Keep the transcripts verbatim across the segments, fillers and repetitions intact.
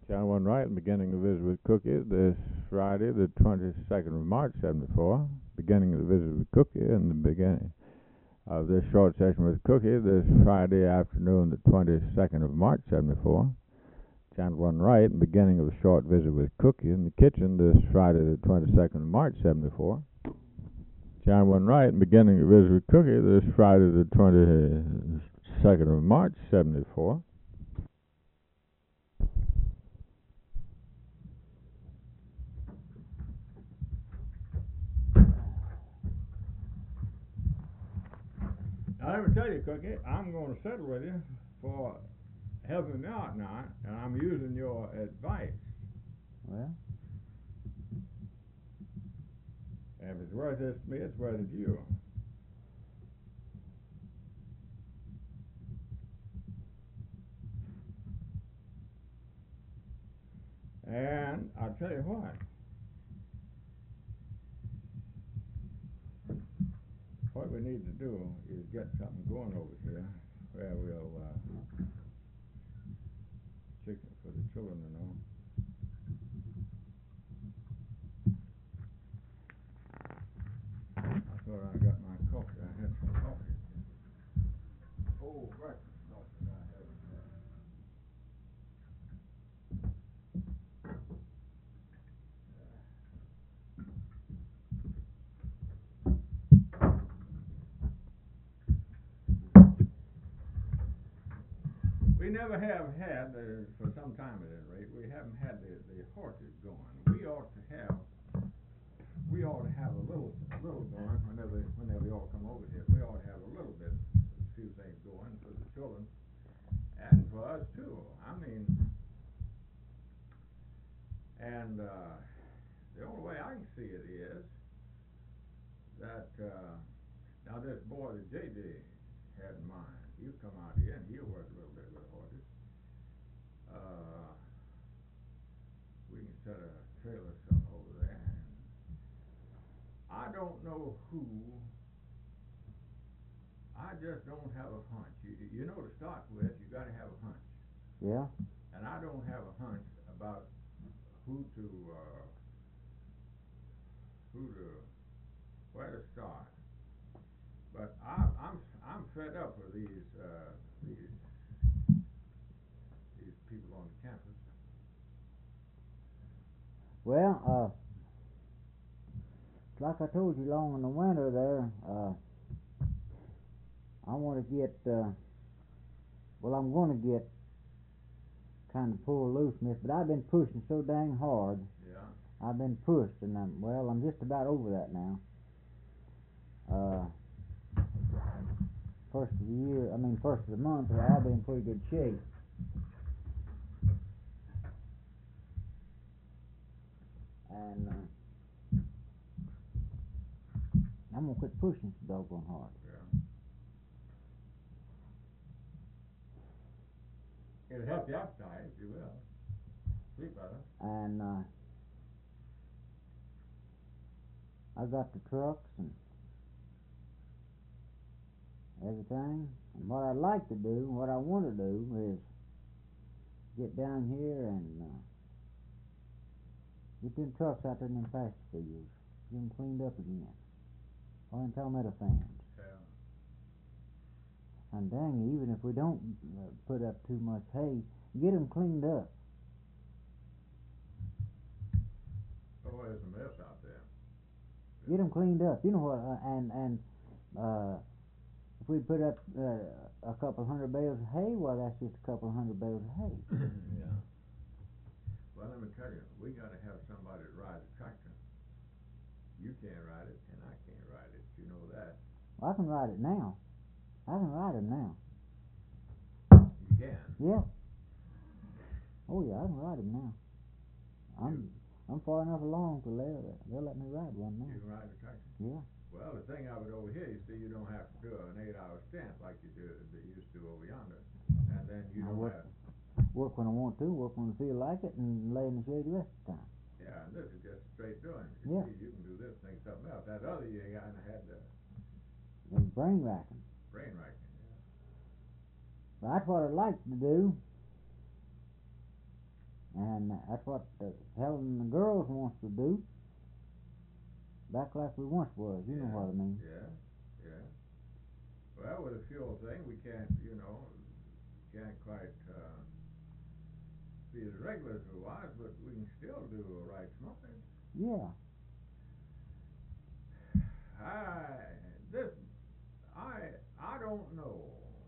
Channel one right, beginning the visit with Cookie this Friday, the twenty-second of March, seventy-four. Beginning of the visit with Cookie and the beginning of this short session with Cookie this Friday afternoon, the twenty-second of March, seventy-four. Channel one right, beginning of the short visit with Cookie in the kitchen this Friday, the twenty-second of March, seventy-four. Channel one right, beginning the visit with Cookie this Friday, the twenty-second of March, seventy-four. Now, let me tell you, Cookie, I'm going to settle with you for helping me out now, and I'm using your advice. Well, If it's worth it to me, it's worth it to you. And I'll tell you what. What we need to do is get something going over here where we'll uh, chicken for the children, you know. I thought I got my coffee. I had some coffee. Oh, breakfast coffee I haven't had. We never have had, uh, for some time at any rate, we haven't had the, the horses going. We ought to have, we ought to have a little, little going whenever, whenever you all come over here. We ought to have a little bit, a few things going for the children and for us too. I mean, and uh, the only way I can see it is that uh, now this boy that J J had in mind, he'll come out here and he'll work a little bit with the horses. Uh, we can set a trailer some over there. And I don't know who. I just don't have a hunch. You, you know, to start with, you got to have a hunch. yeah. And I don't have a hunch about who to, uh, who to, where to start. But I, I'm, I'm fed up with these, uh, these, these people on the campus. Well, uh, like I told you long in the winter there, uh, I want to get, uh, well, I'm going to get kind of pulled loose, miss, but I've been pushing so dang hard. Yeah. I've been pushed, and I'm, well, I'm just about over that now. Uh, first of the year, I mean, first of the month, well, I'll be in pretty good shape. And uh, I'm going to quit pushing so doggone hard. Yeah. It'll help the appetite, if you will. Sleep better. And uh, I got the trucks and everything. And what I'd like to do, what I want to do is get down here and uh, get them trucks out there in them pasture fields, get them cleaned up again, or in palmetto fans. Yeah. And dang, even if we don't uh, put up too much hay, get them cleaned up. Oh, there's a mess out there. Get them cleaned up. You know what? Uh, and and uh, if we put up uh, a couple hundred bales of hay, well, that's just a couple hundred bales of hay. Yeah. Well, let me tell you, we got to have somebody to ride the tractor. You can't ride it, and I can't ride it. You know that. Well, I can ride it now. I can ride it now. You can. Yeah. Oh yeah, I can ride it now. I'm You, I'm far enough along to let they'll let me ride one now. you can ride the tractor. Yeah. Well, the thing of it over here, you see, you don't have to do an eight-hour stint like you do that you used to over yonder, and then you I don't work, have. work when I want to, work when I feel like it, and lay in the shade the rest of the time. Yeah, and this is just straight doing. You Yeah. see, you can do this thing something else. That other you kind of had the And brain racking. brain racking. But that's what I'd like to do. And that's what the Helen and the girls wants to do. Back like we once was, you yeah, know what I mean. Yeah, yeah. Well, with the fuel thing, we can't, you know, can't quite uh, be as regular as we was, but we can still do a right smoking. Yeah. I this I I don't know.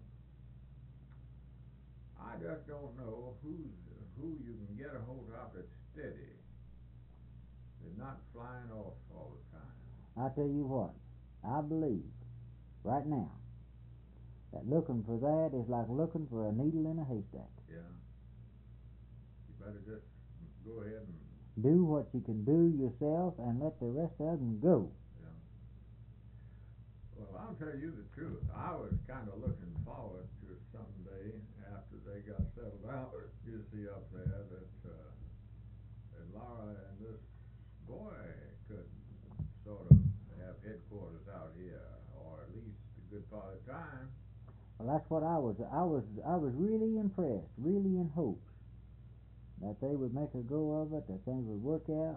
I just don't know who's who you can get a hold of that's steady. They're not flying off all the time. I tell you what, I believe right now that looking for that is like looking for a needle in a haystack. Yeah. You better just go ahead and do what you can do yourself and let the rest of them go. Yeah. Well, I'll tell you the truth. I was kind of looking forward to someday after they got settled out. You see up there that uh, that Laura and this boy could sort of have headquarters out here, or at least a good part of the time. Well, that's what I was. I was. I was really impressed, really in hopes that they would make a go of it, that things would work out.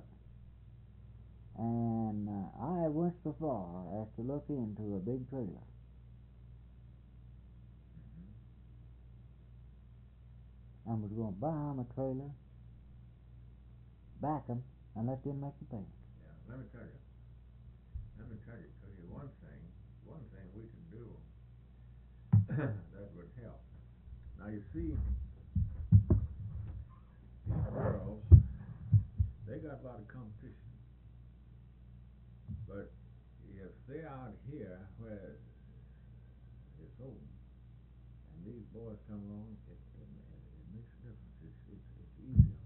And uh, I went so far as to look into a big trailer. Mm-hmm. I was going to buy them a trailer, back them, and let them make the payment. Yeah, let me tell you. Let me tell you, tell you one thing. One thing we can do that would help. Now you see, these girls, they got a lot of competition. But if they're out here where it's open, and these boys come along, it, it, it makes a difference. It's, it's, it's easier.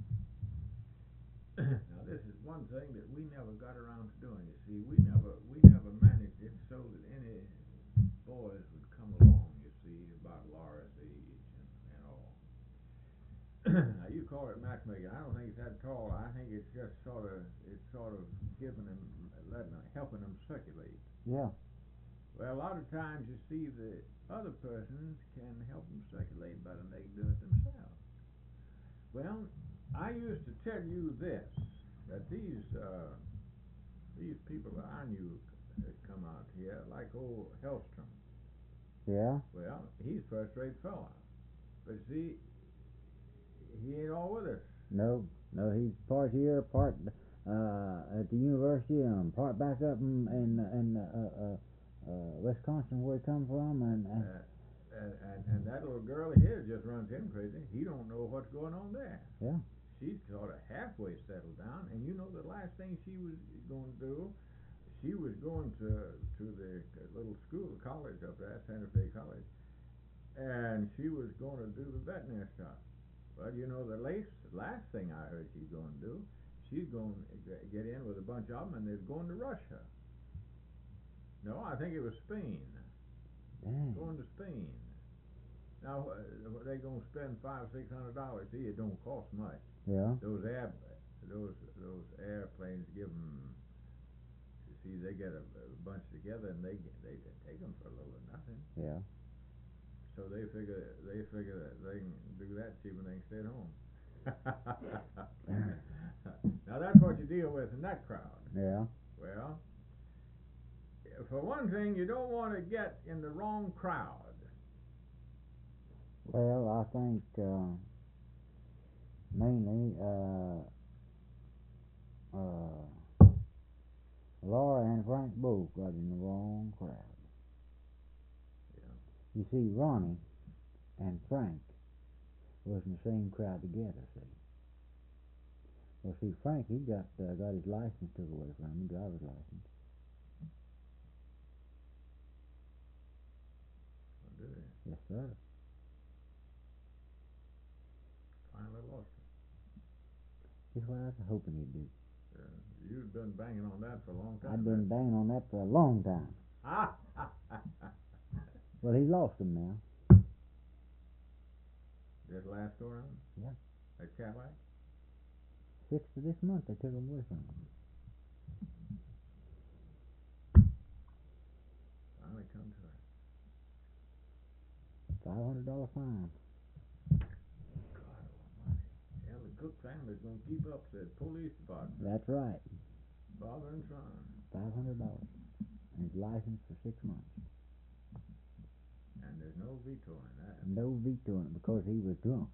Now this is one thing that we never got around to doing. You see, we never we never managed it so that any boys would come along. You see, about Laura's age and, and all. Now you call it matchmaking. I don't think it's that tall. I think it's just sort of it's sort of giving them, letting them, helping them circulate. Yeah. Well, a lot of times you see the other persons can help them circulate better than they can do it themselves. Well, I used to tell you this, that these uh, these people that I knew that come out here, like old Hellstrom. Yeah. Well, he's a first-rate fella, but see, he ain't all with us. No, no, he's part here, part uh, at the university, and part back up in in, in uh, uh, uh, Wisconsin, where he come from, and. and uh, And, and, and that little girl of his just runs him crazy. He don't know what's going on there. Yeah. She's sort of halfway settled down, and you know the last thing she was going to do, she was going to to the little school, college up there, Santa Fe College, and she was going to do the veterinary stuff. Well, you know the last last thing I heard she's going to do, she's going to get in with a bunch of them, and they're going to Russia. No, I think it was Spain. Dang. Going to Spain. Now uh, they gonna spend five six hundred dollars. See, it don't cost much. Yeah. Those air those those airplanes give them. You see, they get a, a bunch together and they they take them for a little of nothing. Yeah. So they figure they figure that they can do that cheap and they can stay at home. Now that's what you deal with in that crowd. Yeah. Well, for one thing, you don't want to get in the wrong crowd. Well, I think uh, mainly uh, uh, Laura and Frank both got in the wrong crowd. Yeah. You see, Ronnie and Frank was in the same crowd together. See. Well, see, Frank, he got uh, got his license took away from him, driver's license. Oh, did he? Yes, sir. Finally lost it. That's what I was hoping he'd do. Yeah. You've been banging on that for a long time. I've been banging on that for a long time. Ah! Well, he lost him now. Did last go around? Yeah. At Cadillac? Sixth of this month, they took him away from him. Finally come to it. Five hundred dollar fine. God almighty. Hell, the Cook family's going to keep up the police department. That's right. Father and son. Five hundred dollars. And he's licensed for six months. And there's no vetoing that. No vetoing it because he was drunk.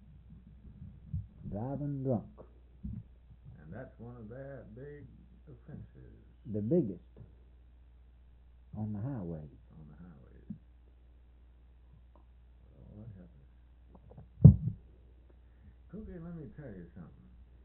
Driving drunk. And that's one of their big offenses. The biggest. On the highways. On the highways. Well, what happens? Cookie, let me tell you something.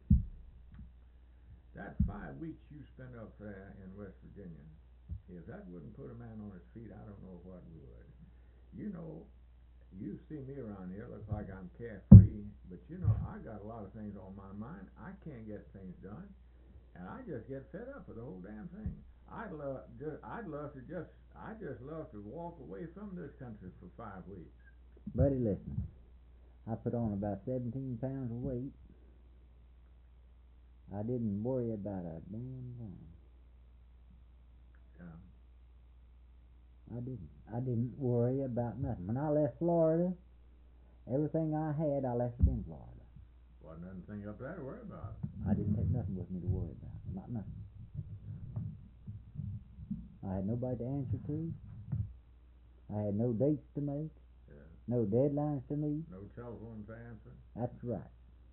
That five weeks you spent up there in West Virginia, if that wouldn't put a man on his feet, I don't know what would. You know, you see me around here, look like I'm carefree, but you know, I got a lot of things on my mind. I can't get things done, and I just get fed up with the whole damn thing. I'd love, just, I'd love to just, I just love to walk away from this country for five weeks. Buddy, listen. I put on about seventeen pounds of weight. I didn't worry about a damn thing. Yeah. I didn't. I didn't worry about nothing. When I left Florida, everything I had, I left it in Florida. Wasn't anything up there to worry about. I didn't take nothing with me to worry about. Not nothing. I had nobody to answer to. I had no dates to make. Yeah. No deadlines to meet. No telephone to answer. That's right.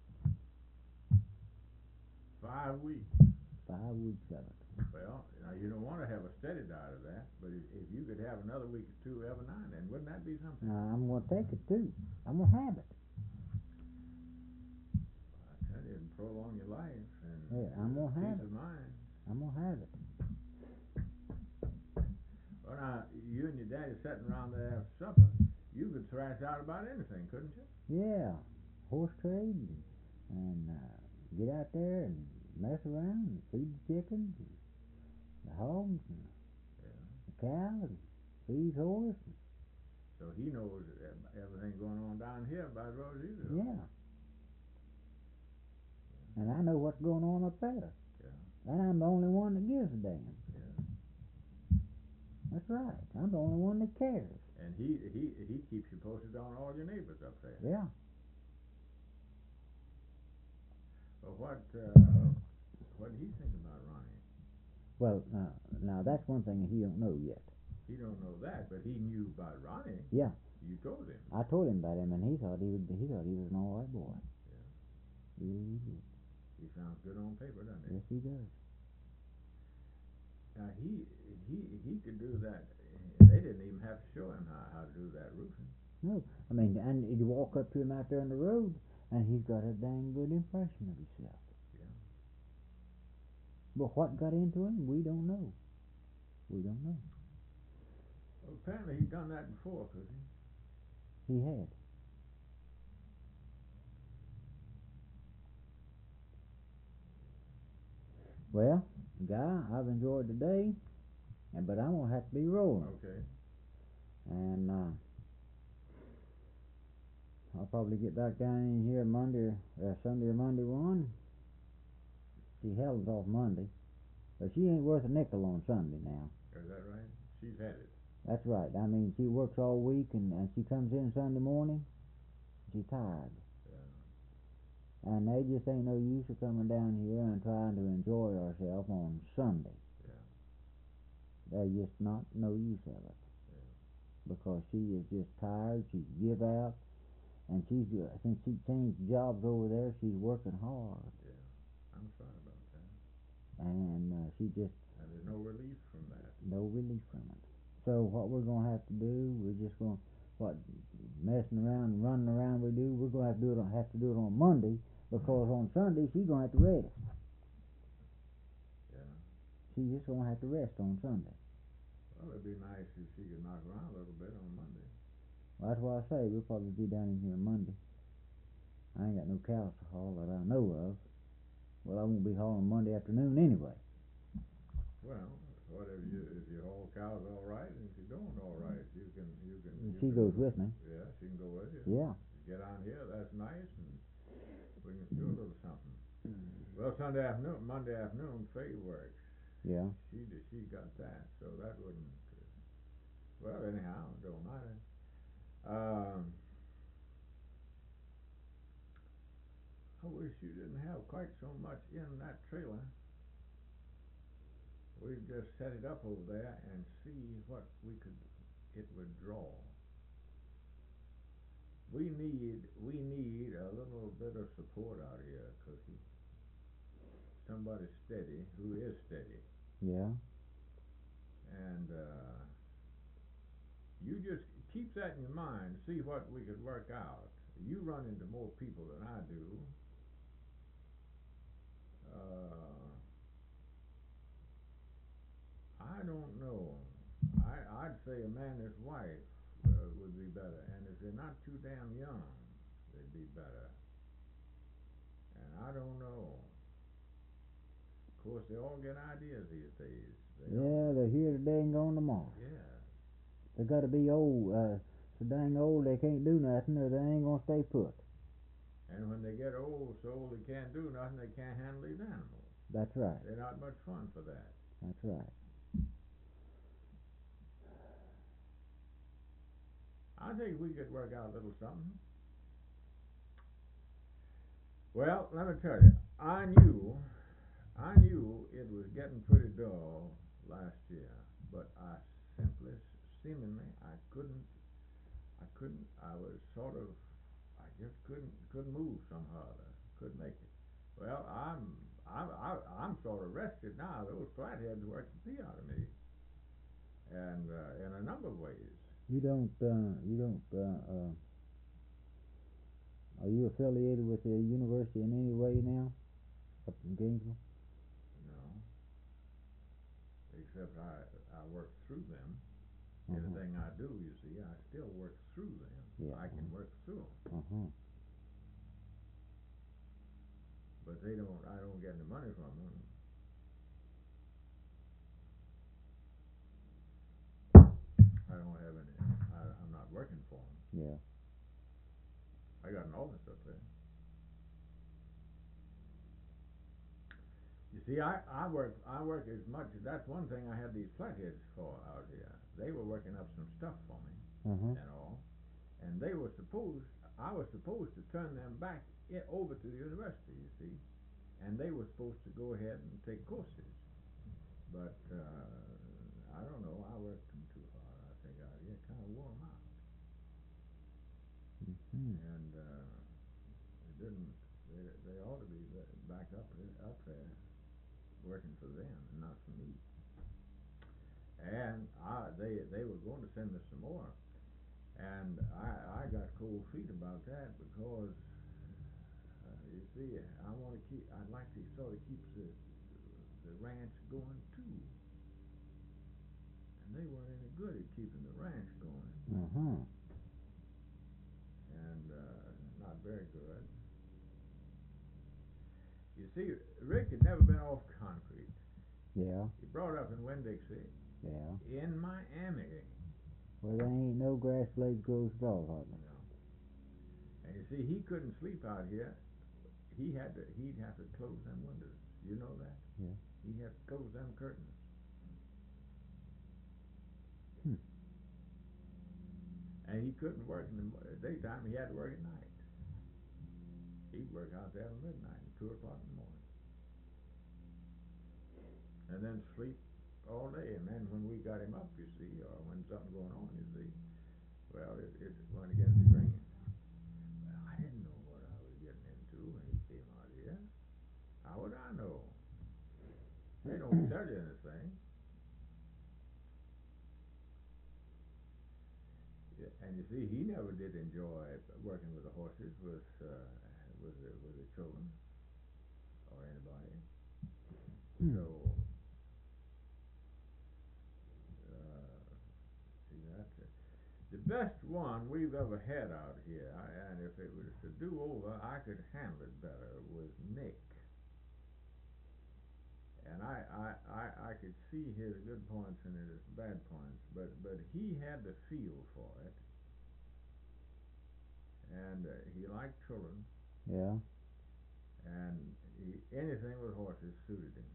Five weeks. Five weeks of it. Well, now you don't want to have a steady diet of that, but if, if you could have another week or two every now and then, wouldn't that be something? Now, I'm going to take it too. I'm going to have it. I tell you, it'd prolong your life and Yeah, I'm gonna have peace it. of mind. I'm going to have it. Well, now, you and your daddy sitting around there after supper, you could thrash out about anything, couldn't you? Yeah. Horse trade and, and uh, get out there and mess around and feed the chickens and the hogs and Yeah. the cows and feed the horse. And, So he knows everything going on down here by Roseville. yeah. And I know what's going on up there. Yeah. And I'm the only one that gives a damn. Yeah. That's right. I'm the only one that cares. And he he he keeps you posted on all your neighbors up there. Yeah. Well, what uh, what did he think about Ronnie? Well, now, now that's one thing he don't know yet. He don't know that, but he knew about Ronnie. Yeah. You told him. I told him about him, and he thought he would. He thought he was an all right boy. Yeah. He really did. He sounds good on paper, doesn't he? Yes, he does. Now he he he could do that. They didn't even have to show him how, how to do that roofing. No, I mean, and you walk up to him out there on the road, and he's got a dang good impression of himself. Yeah. But what got into him, we don't know. We don't know. Well, apparently he'd done that before, could he? He had. Well, Guy, I've enjoyed the day, and but I'm gonna have to be rolling. Okay. And uh, I'll probably get back down in here Monday, or uh, Sunday or Monday one. See, Helen's off Monday, but she ain't worth a nickel on Sunday now. Is that right? She's headed. That's right. I mean, she works all week, and, and she comes in Sunday morning, she's tired. Yeah. And they just ain't no use of coming down here and trying to enjoy ourselves on Sunday. Yeah. There's just not no use of it. Yeah. Because she is just tired, she's give out, and she's, uh, since she changed jobs over there, she's working hard. Yeah. I'm sorry about that. And uh, she just... And there's no relief from that. No relief from it. So what we're going to have to do, we're just going to, what, messing around and running around we do, we're going to have to do it on, have to do it on Monday, because on Sunday she's going to have to rest. Yeah. She's just going to have to rest on Sunday. Well, it'd be nice if she could knock around a little bit on Monday. Well, that's why I say we'll probably be down in here Monday. I ain't got no cows to haul that I know of. Well, I won't be hauling Monday afternoon anyway. Well, whatever you, if you haul cows, all right, and if you don't, all right, you can, you can. You She can, goes with me. Yeah, she can go with you. Yeah. Get on here, that's nice, and we can do a little something. Well, Sunday afternoon, Monday afternoon, Faye works. Yeah. She did, she got that, so that wouldn't. Uh, well, anyhow, it don't matter. Um, I wish you didn't have quite so much in that trailer. We'd just set it up over there and see what we could, it would draw. We need, we need a little bit of support out here, Cookie. Somebody steady, who is steady. Yeah. And, uh, you just keep that in your mind, see what we could work out. You run into more people than I do. Uh, I don't know. I, I'd say a man and his wife uh, would be better, and if they're not too damn young, they'd be better. And I don't know. Of course, they all get ideas these days. They Yeah, all, they're here today and gone tomorrow. yeah. They gotta be old, uh, so dang old they can't do nothing, or they ain't gonna stay put. And when they get old, so old they can't do nothing, they can't handle these animals. That's right. They're not much fun for that. That's right. I think we could work out a little something. Well, let me tell you, I knew, I knew it was getting pretty dull last year, but I simply, seemingly, I couldn't, I couldn't, I was sort of, I just couldn't, couldn't move somehow, or other, couldn't make it. Well, I'm, I'm, I- I'm sort of rested now. Those flatheads worked the pee out of me, and uh, in a number of ways. You don't, uh, you don't, uh, uh, are you affiliated with the university in any way now? Up in Gainesville? No, except I, I work through them. Uh-huh. Anything I do, you see, I still work through them. Yeah. I can work through them, Uh-huh. but they don't. I don't get any money from them. I don't have any. I, I'm not working for them. Yeah. I got an office up there. You see, I, I work I work as much. That's one thing I had these flatheads for out here. They were working up some stuff for me Uh-huh. and all, and they were supposed. I was supposed to turn them back i- over to the university. You see, and they were supposed to go ahead and take courses, but uh, I don't know. I worked them too hard. I think I yeah, kind of wore them out, Mm-hmm. and uh, it didn't. They they ought to be back up up there working for them and not for me. And I, they they were going to send me some more, and I I got cold feet about that because uh, you see I want to keep I'd like to sort of keep the the ranch going too, and they weren't any good at keeping the ranch going, Uh-huh. and uh, not very good. You see, Rick had never been off concrete. Yeah. He brought up in Winn-Dixie. Yeah. In Miami. Well, there ain't no grass blades grows at all, hardly. No. And you see, he couldn't sleep out here. He had to. He'd have to close them windows. You know that? Yeah. He had to close them curtains. Hmm. And he couldn't work in the daytime. He had to work at night. He'd work out there till midnight, two o'clock in the morning, and then sleep all day. And then when we got him up, you see, or when something going on, you see, well, it, it went against the grain. Well, I didn't know what I was getting into when he came out here. How would I know? They don't tell you anything. Yeah, and you see, he never did enjoy working with the horses, with uh, with the, with the children or anybody. Hmm. So, uh, see that uh, the best one we've ever had out here, I, and if it was to do over, I could handle it better, was Nick. And I, I, I, I could see his good points and his bad points, but, but he had the feel for it, and uh, he liked children, Yeah. and he, anything with horses suited him.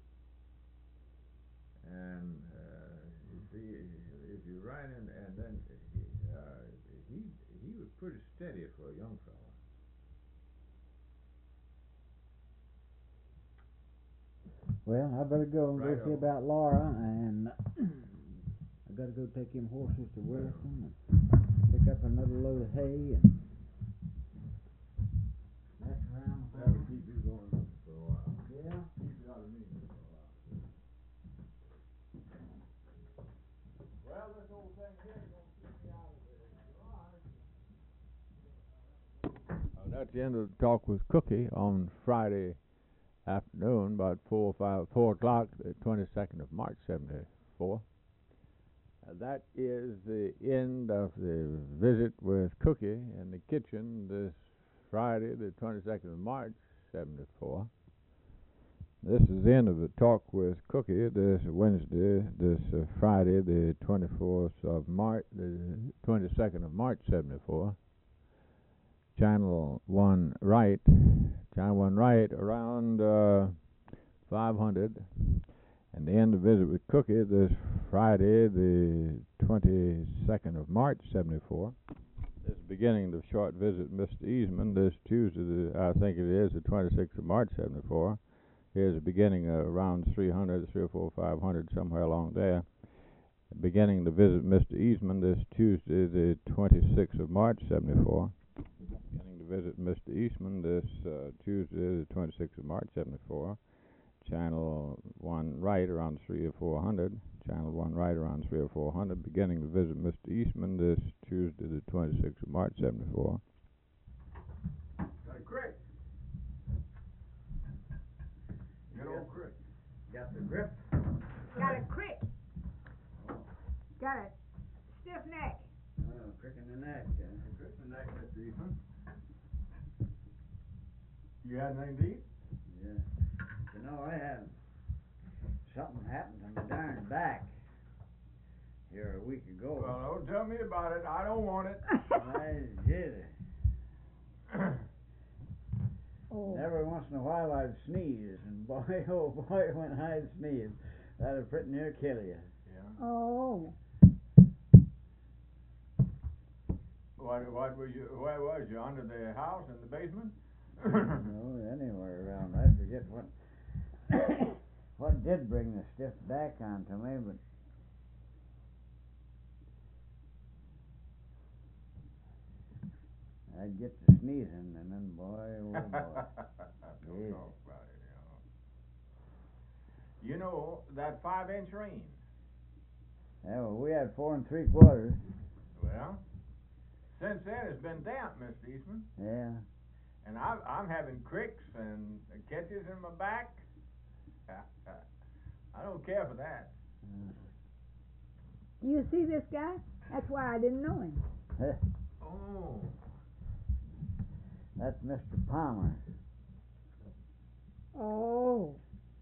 And uh, you see, if you ride in, and then he, uh, he he was pretty steady for a young fella. Well, I better go and Right go see on. about Laura, and I gotta go take them horses to Williston and pick up another load of hay and mess around with That'll them. keep you going for a while. Yeah. Keep you out of me for a while. Well, this old thing here is gonna keep me out of the garage. Uh, that's the end of the talk with Cookie on Friday afternoon, about four or five, four o'clock, the twenty-second of March, seventy-four. Uh, that is the end of the visit with Cookie in the kitchen this Friday, the twenty-second of March, seventy-four. This is the end of the talk with Cookie this Wednesday, this uh, Friday, the twenty-fourth of March, the twenty-second of March, seventy-four. Channel one right, channel one right around uh, five hundred. And the end of visit with Cookie this Friday, the twenty-second of March, seventy-four. This is beginning the short visit with Mister Eastman this Tuesday, the, I think it is, the twenty-sixth of March, seventy-four. Here's the beginning uh, around three hundred, three or four, five hundred, somewhere along there. Beginning the visit with Mister Eastman this Tuesday, the twenty-sixth of March, seventy-four. Beginning to visit Mister Eastman this uh, Tuesday, the twenty-sixth of March, seventy-four. Channel one right around three or four hundred. Channel one right around three or four hundred. Beginning to visit Mister Eastman this Tuesday, the twenty-sixth of March, seventy-four. Got a crick. Good old crick. Got the grip. Got a crick. Got a stiff neck. Oh, crick in the neck. Uh, Crick in the neck, Mister Eastman. You had anything to eat? yeah. You know, I had something happened to my darn back here a week ago. Well, don't tell me about it. I don't want it. I did. Oh. Every once in a while I'd sneeze, and boy, oh boy, when I'd sneeze, that'd pretty near kill you. Yeah. Oh. What, what were you, where was you, under the house, in the basement? No, anywhere around. I forget what what did bring the stiff back onto me, but I'd get to sneezing, and then boy, oh boy. Don't Yeah. talk about it, you know. You know, that five-inch rain, Yeah, well, we had four and three quarters. well, since then it's been damp, Mister Eastman, Yeah. and I, I'm having cricks and catches in my back. I don't care for that. Uh, You see this guy? That's why I didn't know him. Oh. That's Mister Palmer. Oh.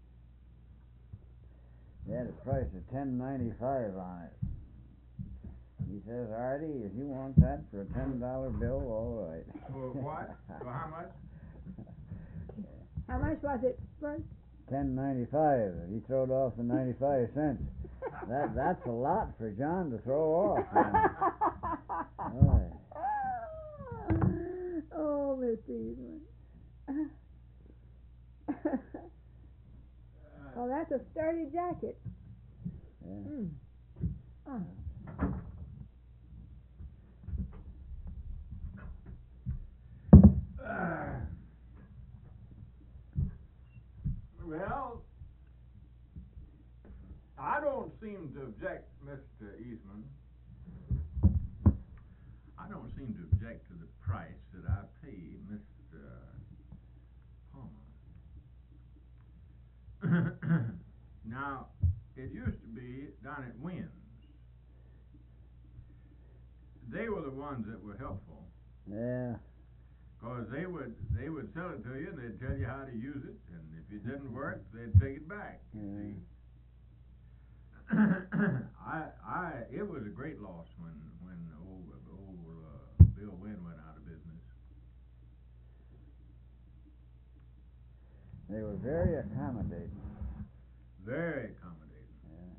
He had a price of ten ninety-five on it. He says, Artie, if you want that for a ten dollar bill, all right. For what? For how much? How much was it first? ten ninety-five. He throwed off the ninety-five cents. That that's a lot for John to throw off. Boy. Oh, Mister Eastman. Oh, that's a sturdy jacket. Yeah. Mm. Oh. Uh, well, I don't seem to object, Mister Eastman. I don't seem to object to the price that I pay Mister Palmer. Now, it used to be down at Wynn's. They were the ones that were helpful. Yeah. Because they would they would sell it to you and they'd tell you how to use it, and if it didn't work, they'd take it back. You Yeah. see, I I it was a great loss when when old old uh, Bill Wynn went out of business. They were very accommodating. Very accommodating.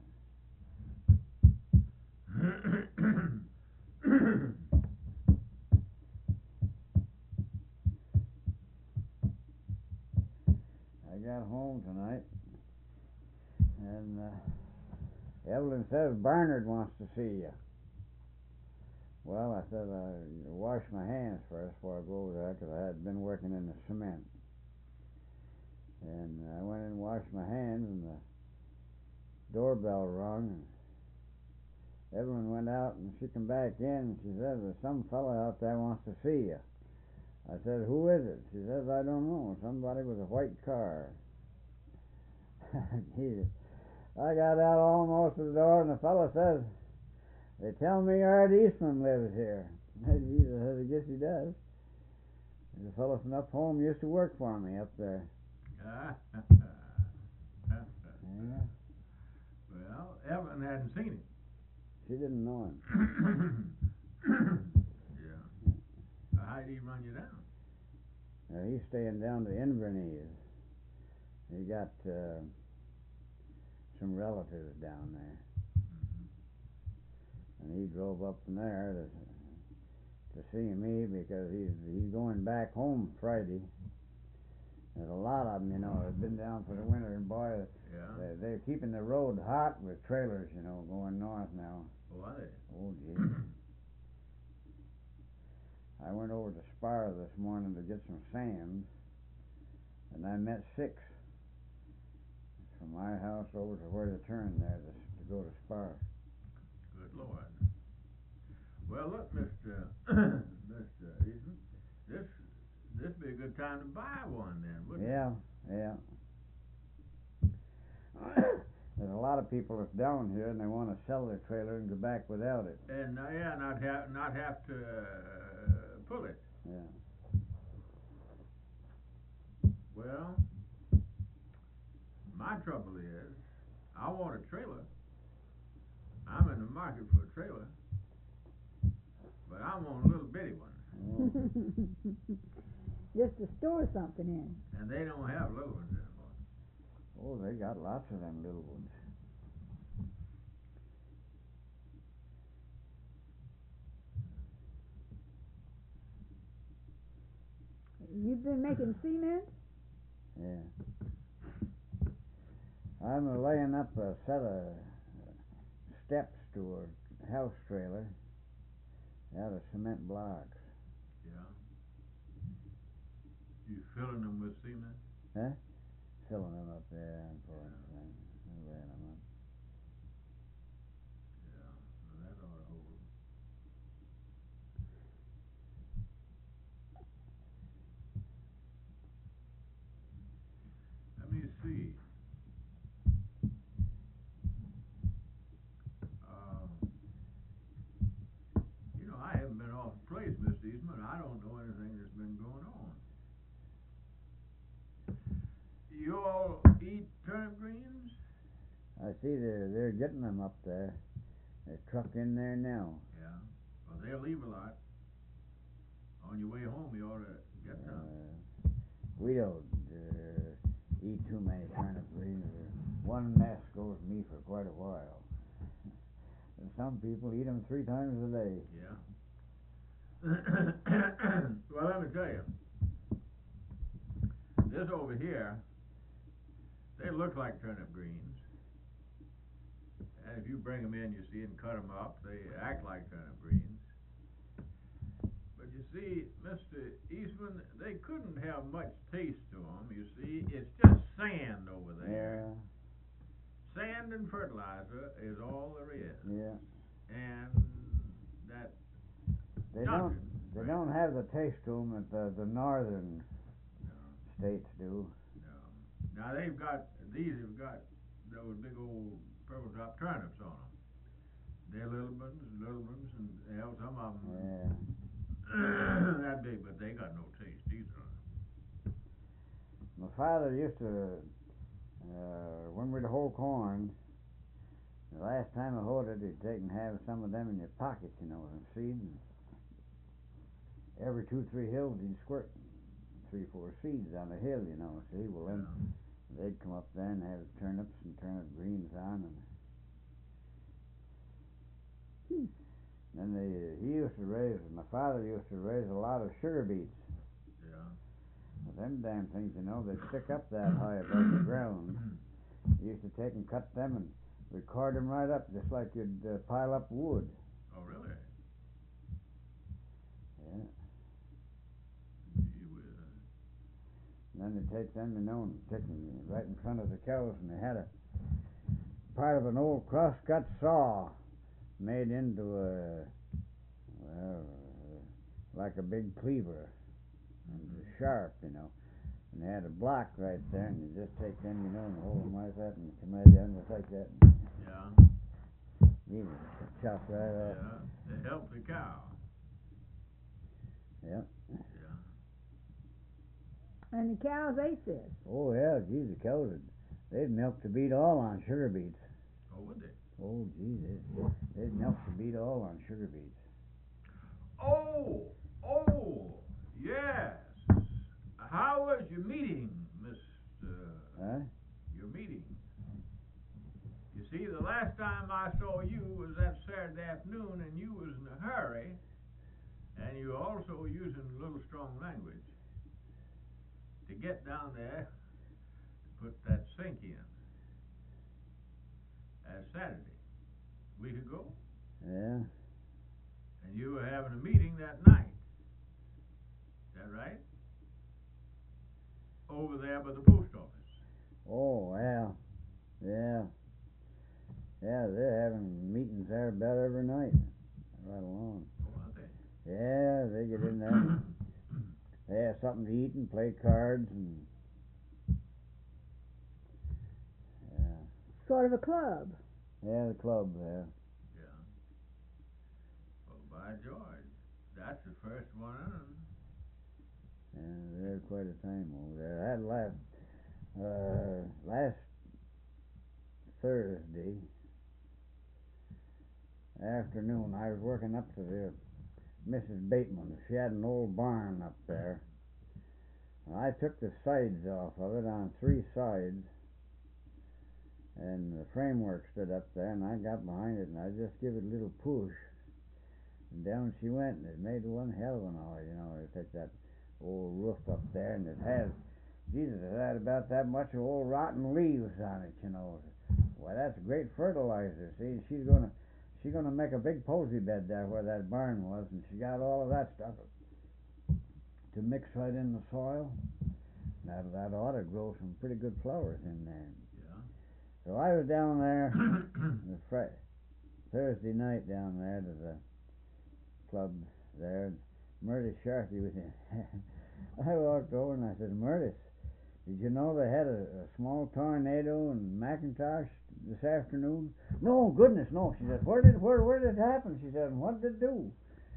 Yeah. I got home tonight, And uh, Evelyn says Barnard wants to see you. Well, I said I wash my hands first before I go over there, because I had been working in the cement. And I went in and washed my hands, and the doorbell rung, and Evelyn went out, and she come back in, and she said, there's some fella out there wants to see you. I said, who is it? She says, I don't know, somebody with a white car. Jesus. I got out almost to the door, and the fella says, they tell me Art Eastman lives here. Jesus, I guess he does. There's a fellow from up home used to work for me up there. Yeah. Yeah. Well, Evelyn hadn't seen him. She didn't know him. Yeah. So how did he run you down? Now, he's staying down to Inverness. He got uh, some relatives down there. And he drove up from there to, to see me, because he's he's going back home Friday. There's a lot of them, you know, have been down for the winter, and boy, Yeah. they, they're keeping the road hot with trailers, you know, going north now. Oh, are they? Oh, gee. I went over to Spar this morning to get some sand, and I met six from my house over to where they turn there to, to go to Spar. Good Lord. Well, look, Mister Mister Eastman, this this be a good time to buy one then, wouldn't Yeah, yeah. There's a lot of people that's down here, and they want to sell their trailer and go back without it. it? And uh, yeah, not have not have to uh, pull it. Yeah. Well, my trouble is, I want a trailer. I'm in the market for a trailer, but I want a little bitty one, Oh, Just to store something in. and they don't have little ones anymore. oh, they got lots of them little ones. You've been making cement? Yeah. I'm uh, laying up a set of steps to a house trailer out of cement blocks. Yeah. You filling them with cement? Huh? Filling them up there and pulling them, and laying them up. Yeah. Well, that ought to hold. Let me see. Um, you know, I haven't been off the place, Mister Eastman. I don't know anything that's been going on. You all eat turnip greens? I see they're, they're getting them up there. They're trucked in there now. Yeah. Well, they'll leave a lot. On your way home, you ought to get some. Uh, we don't uh, eat too many turnip greens. One nest goes me for quite a while. And some people eat them three times a day. Yeah. Well, let me tell you. This over here, they look like turnip greens. And if you bring them in, you see, and cut them up, they act like turnip greens. But you see, Mister Eastman, they couldn't have much taste to them, you see. It's just sand over there. Yeah. Sand and fertilizer is all there is. Yeah. And that They nothing, don't. They right? don't have the taste to them that the, the northern No, states do. no. Now they've got, these have got those big old purple top turnips on them. They're little ones, little ones, and hell, some of them Yeah. that big, but they got no taste either. My father used to, uh, when we'd hoe corn, the last time I hoed it, he'd take and have some of them in your pocket, you know, and seed. And every two, three hills, he'd squirt three, four seeds on the hill, you know. See, well then Yeah. they'd come up there and have turnips and turnip greens on, and Hmm. then they, he used to raise, my father used to raise a lot of sugar beets. Yeah. Well, them damn things, you know, they stick up that high above the ground. You used to take and cut them and record them right up, just like you'd uh, pile up wood. Oh, really? Yeah. Gee whiz. And then they take them, you know, and take them right in front of the cows, and they had a part of an old crosscut saw made into a, well, uh, like a big cleaver, and it was sharp, you know. And they had a block right there, and you just take them, you know, and hold them like that, and you come right down just like that. Yeah. You chop right off. Yeah. To help the cow. Yep. Yeah. And the cows ate this. Oh, yeah, geez, the cows, would, they'd milk to beat all on sugar beets. Oh, would they? Oh, gee, they'd, they'd milk to beat all on sugar beets. Oh, oh, yes. How was your meeting, Mister Huh? Your meeting? You see, the last time I saw you was that Saturday afternoon, and you was in a hurry, and you were also using a little strong language to get down there to put that sink in. As Saturday, a week ago, Yeah. and you were having a meeting that night. Is that right? Over there by the post office. Oh, well, yeah. Yeah, they're having meetings there about every night. Right along. Oh, are they? Yeah, they get in there. And they have something to eat and play cards and. Yeah. Sort of a club. Yeah, the club there. Yeah. Well, by George, that's the first one of them. Yeah, they're quite a time over there. I had last, uh, last Thursday afternoon, I was working up to the Missus Bateman. She had an old barn up there. And I took the sides off of it on three sides, and the framework stood up there, and I got behind it, and I just give it a little push, and down she went, and it made one hell of a noise, you know. It took that old roof up there, and it has, Jesus, it had about that much of old rotten leaves on it, you know. Why, that's great fertilizer. See, she's gonna, she's gonna make a big posy bed there where that barn was, and she got all of that stuff to mix right in the soil. That that ought to grow some pretty good flowers in there. Yeah. So I was down there the Friday, Thursday night down there to the club there. Murtis Sharkey was in. I walked over and I said, Murtis, did you know they had a, a small tornado in McIntosh this afternoon? No, goodness, no. She said, where did where where did it happen? She said, and what did it do?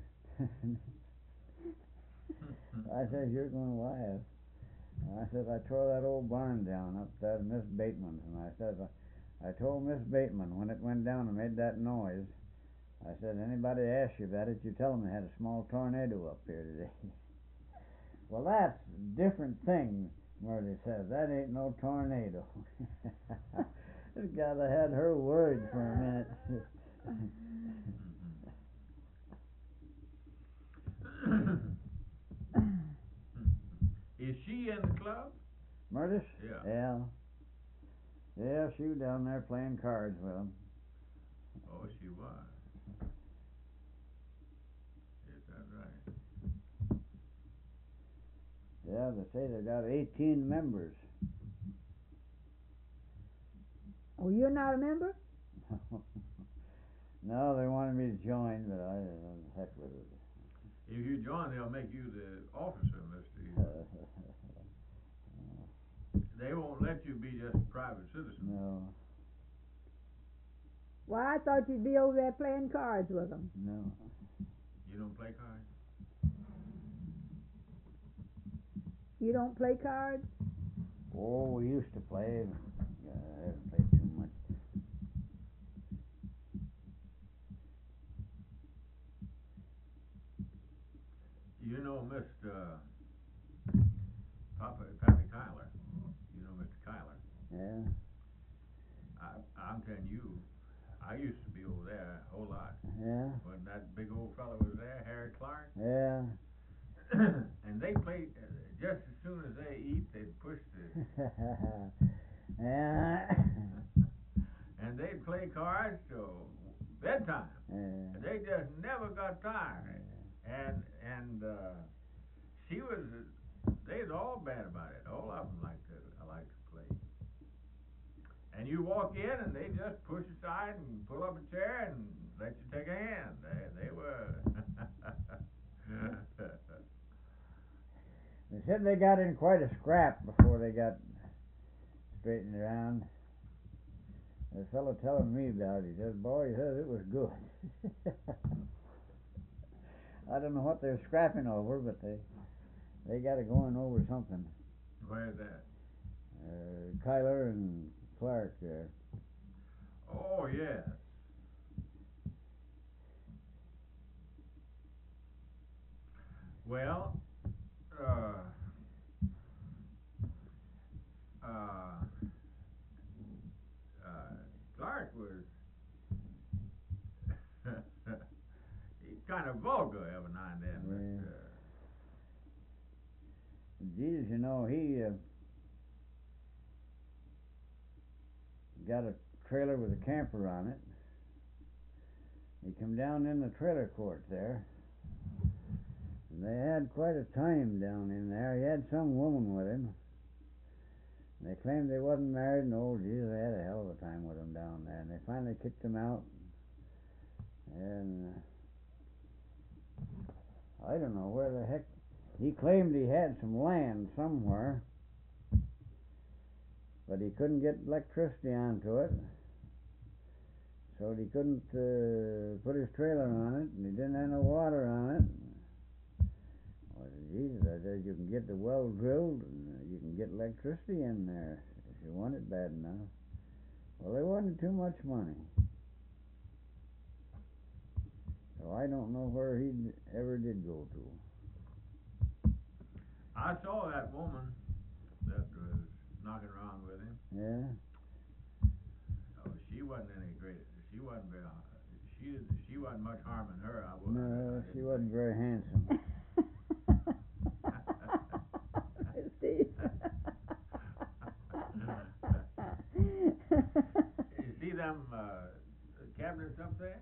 I said, you're going to laugh. I said, I tore that old barn down up there to Miss Bateman's, and I said, I told Miss Bateman when it went down and made that noise, I said, anybody asks you about it, you tell them they had a small tornado up here today. Well, that's a different thing, Murdy says. That ain't no tornado. This gal had her worried for a minute. Is she in the club? Murdis? Yeah. Yeah. Yeah, she was down there playing cards with him. Oh, she was. Is that right? Yeah, they say they got eighteen members. Oh, you're not a member? No, they wanted me to join, but I, uh, heck with it. If you join, they'll make you the officer, Mister They won't let you be just a private citizen. No, Well, I thought you'd be over there playing cards with them. no. You don't play cards? You don't play cards? Oh, we used to play. Uh, I haven't played too much. You know Mister Papa, Pappy Kyler. You know Mister Kyler. Yeah, I, I'm telling you, I used to be over there a whole lot. yeah, When that big old fella was there, Harry Clark. yeah. And they played, uh, just as soon as they eat, they push the Yeah. And they'd play cards till bedtime. Yeah. They just never got tired. And and uh, she was, they was all bad about it. All of them liked to, liked to play. And you walk in and they just push aside and pull up a chair and let you take a hand. They, they were. They said they got in quite a scrap before they got straightened around. The fellow telling me about it, he says, boy, he says it was good. I don't know what they're scrapping over, but they they got it going over something. Where's that? Uh, Kyler and Clark there. Oh, yes. Well, uh, uh, uh, Clark was he's kind of vulgar every now and then. Yeah. But, uh, Jesus, you know, he uh, got a trailer with a camper on it. He come down in the trailer court there. And they had quite a time down in there. He had some woman with him. And they claimed they wasn't married, and oh, geez, they had a hell of a time with him down there. And they finally kicked him out. And uh, I don't know where the heck. He claimed he had some land somewhere, but he couldn't get electricity onto it. So he couldn't uh, put his trailer on it, and he didn't have no water on it. Well, Jesus, I said, you can get the well drilled, and uh, you can get electricity in there if you want it bad enough. Well, there wasn't too much money. So I don't know where he ever did go to. I saw that woman that was knocking around with him. Yeah? Oh, she wasn't any great. She wasn't very. She she wasn't much harming her. I was. No, she wasn't very handsome. Steve. You see them uh, cabinets up there?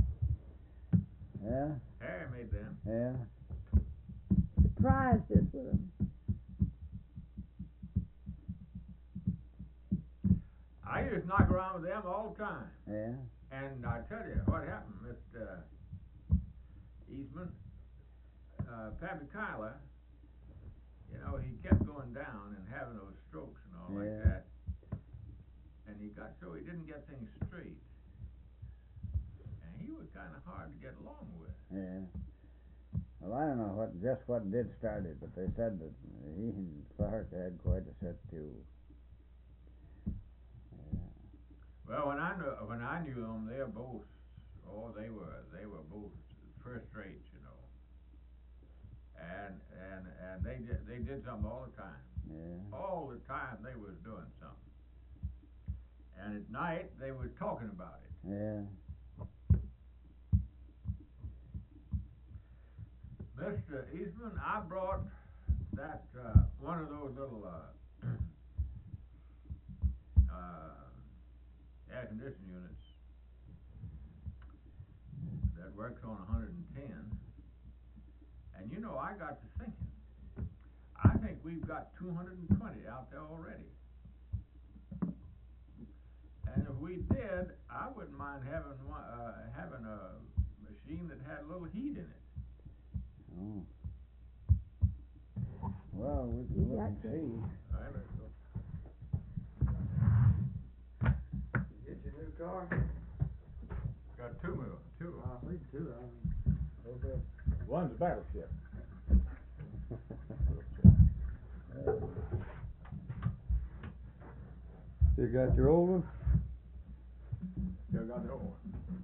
Yeah? Harry made them. Yeah? Surprised us with them. I used to knock around with them all the time. Yeah? And I tell you what happened, Mister Eastman, uh, Pappy Kyler, you know, he kept going down and having those strokes and all Yeah. like that. And he got so he didn't get things straight. And he was kind of hard to get along with. Yeah. Well, I don't know what just what did start it, but they said that he and Clark had quite a set too. Yeah. Well, when I knew when I knew them, they were both oh they were they were both first rate, you know. And and and they did they did something all the time. Yeah. All the time they was doing something. And at night they was talking about it. Yeah. Mister Eastman, I brought that uh, one of those little uh, uh, air conditioning units that works on one hundred ten. And you know, I got to thinking, I think we've got two hundred twenty out there already. And if we did, I wouldn't mind having one, uh, having a machine that had a little heat in it. Oh. Well, we can look and see. All right, let's go. Get your new car? Got two more, two. I think two of them. Okay. One's a battleship. You got your old one? Still got the old one.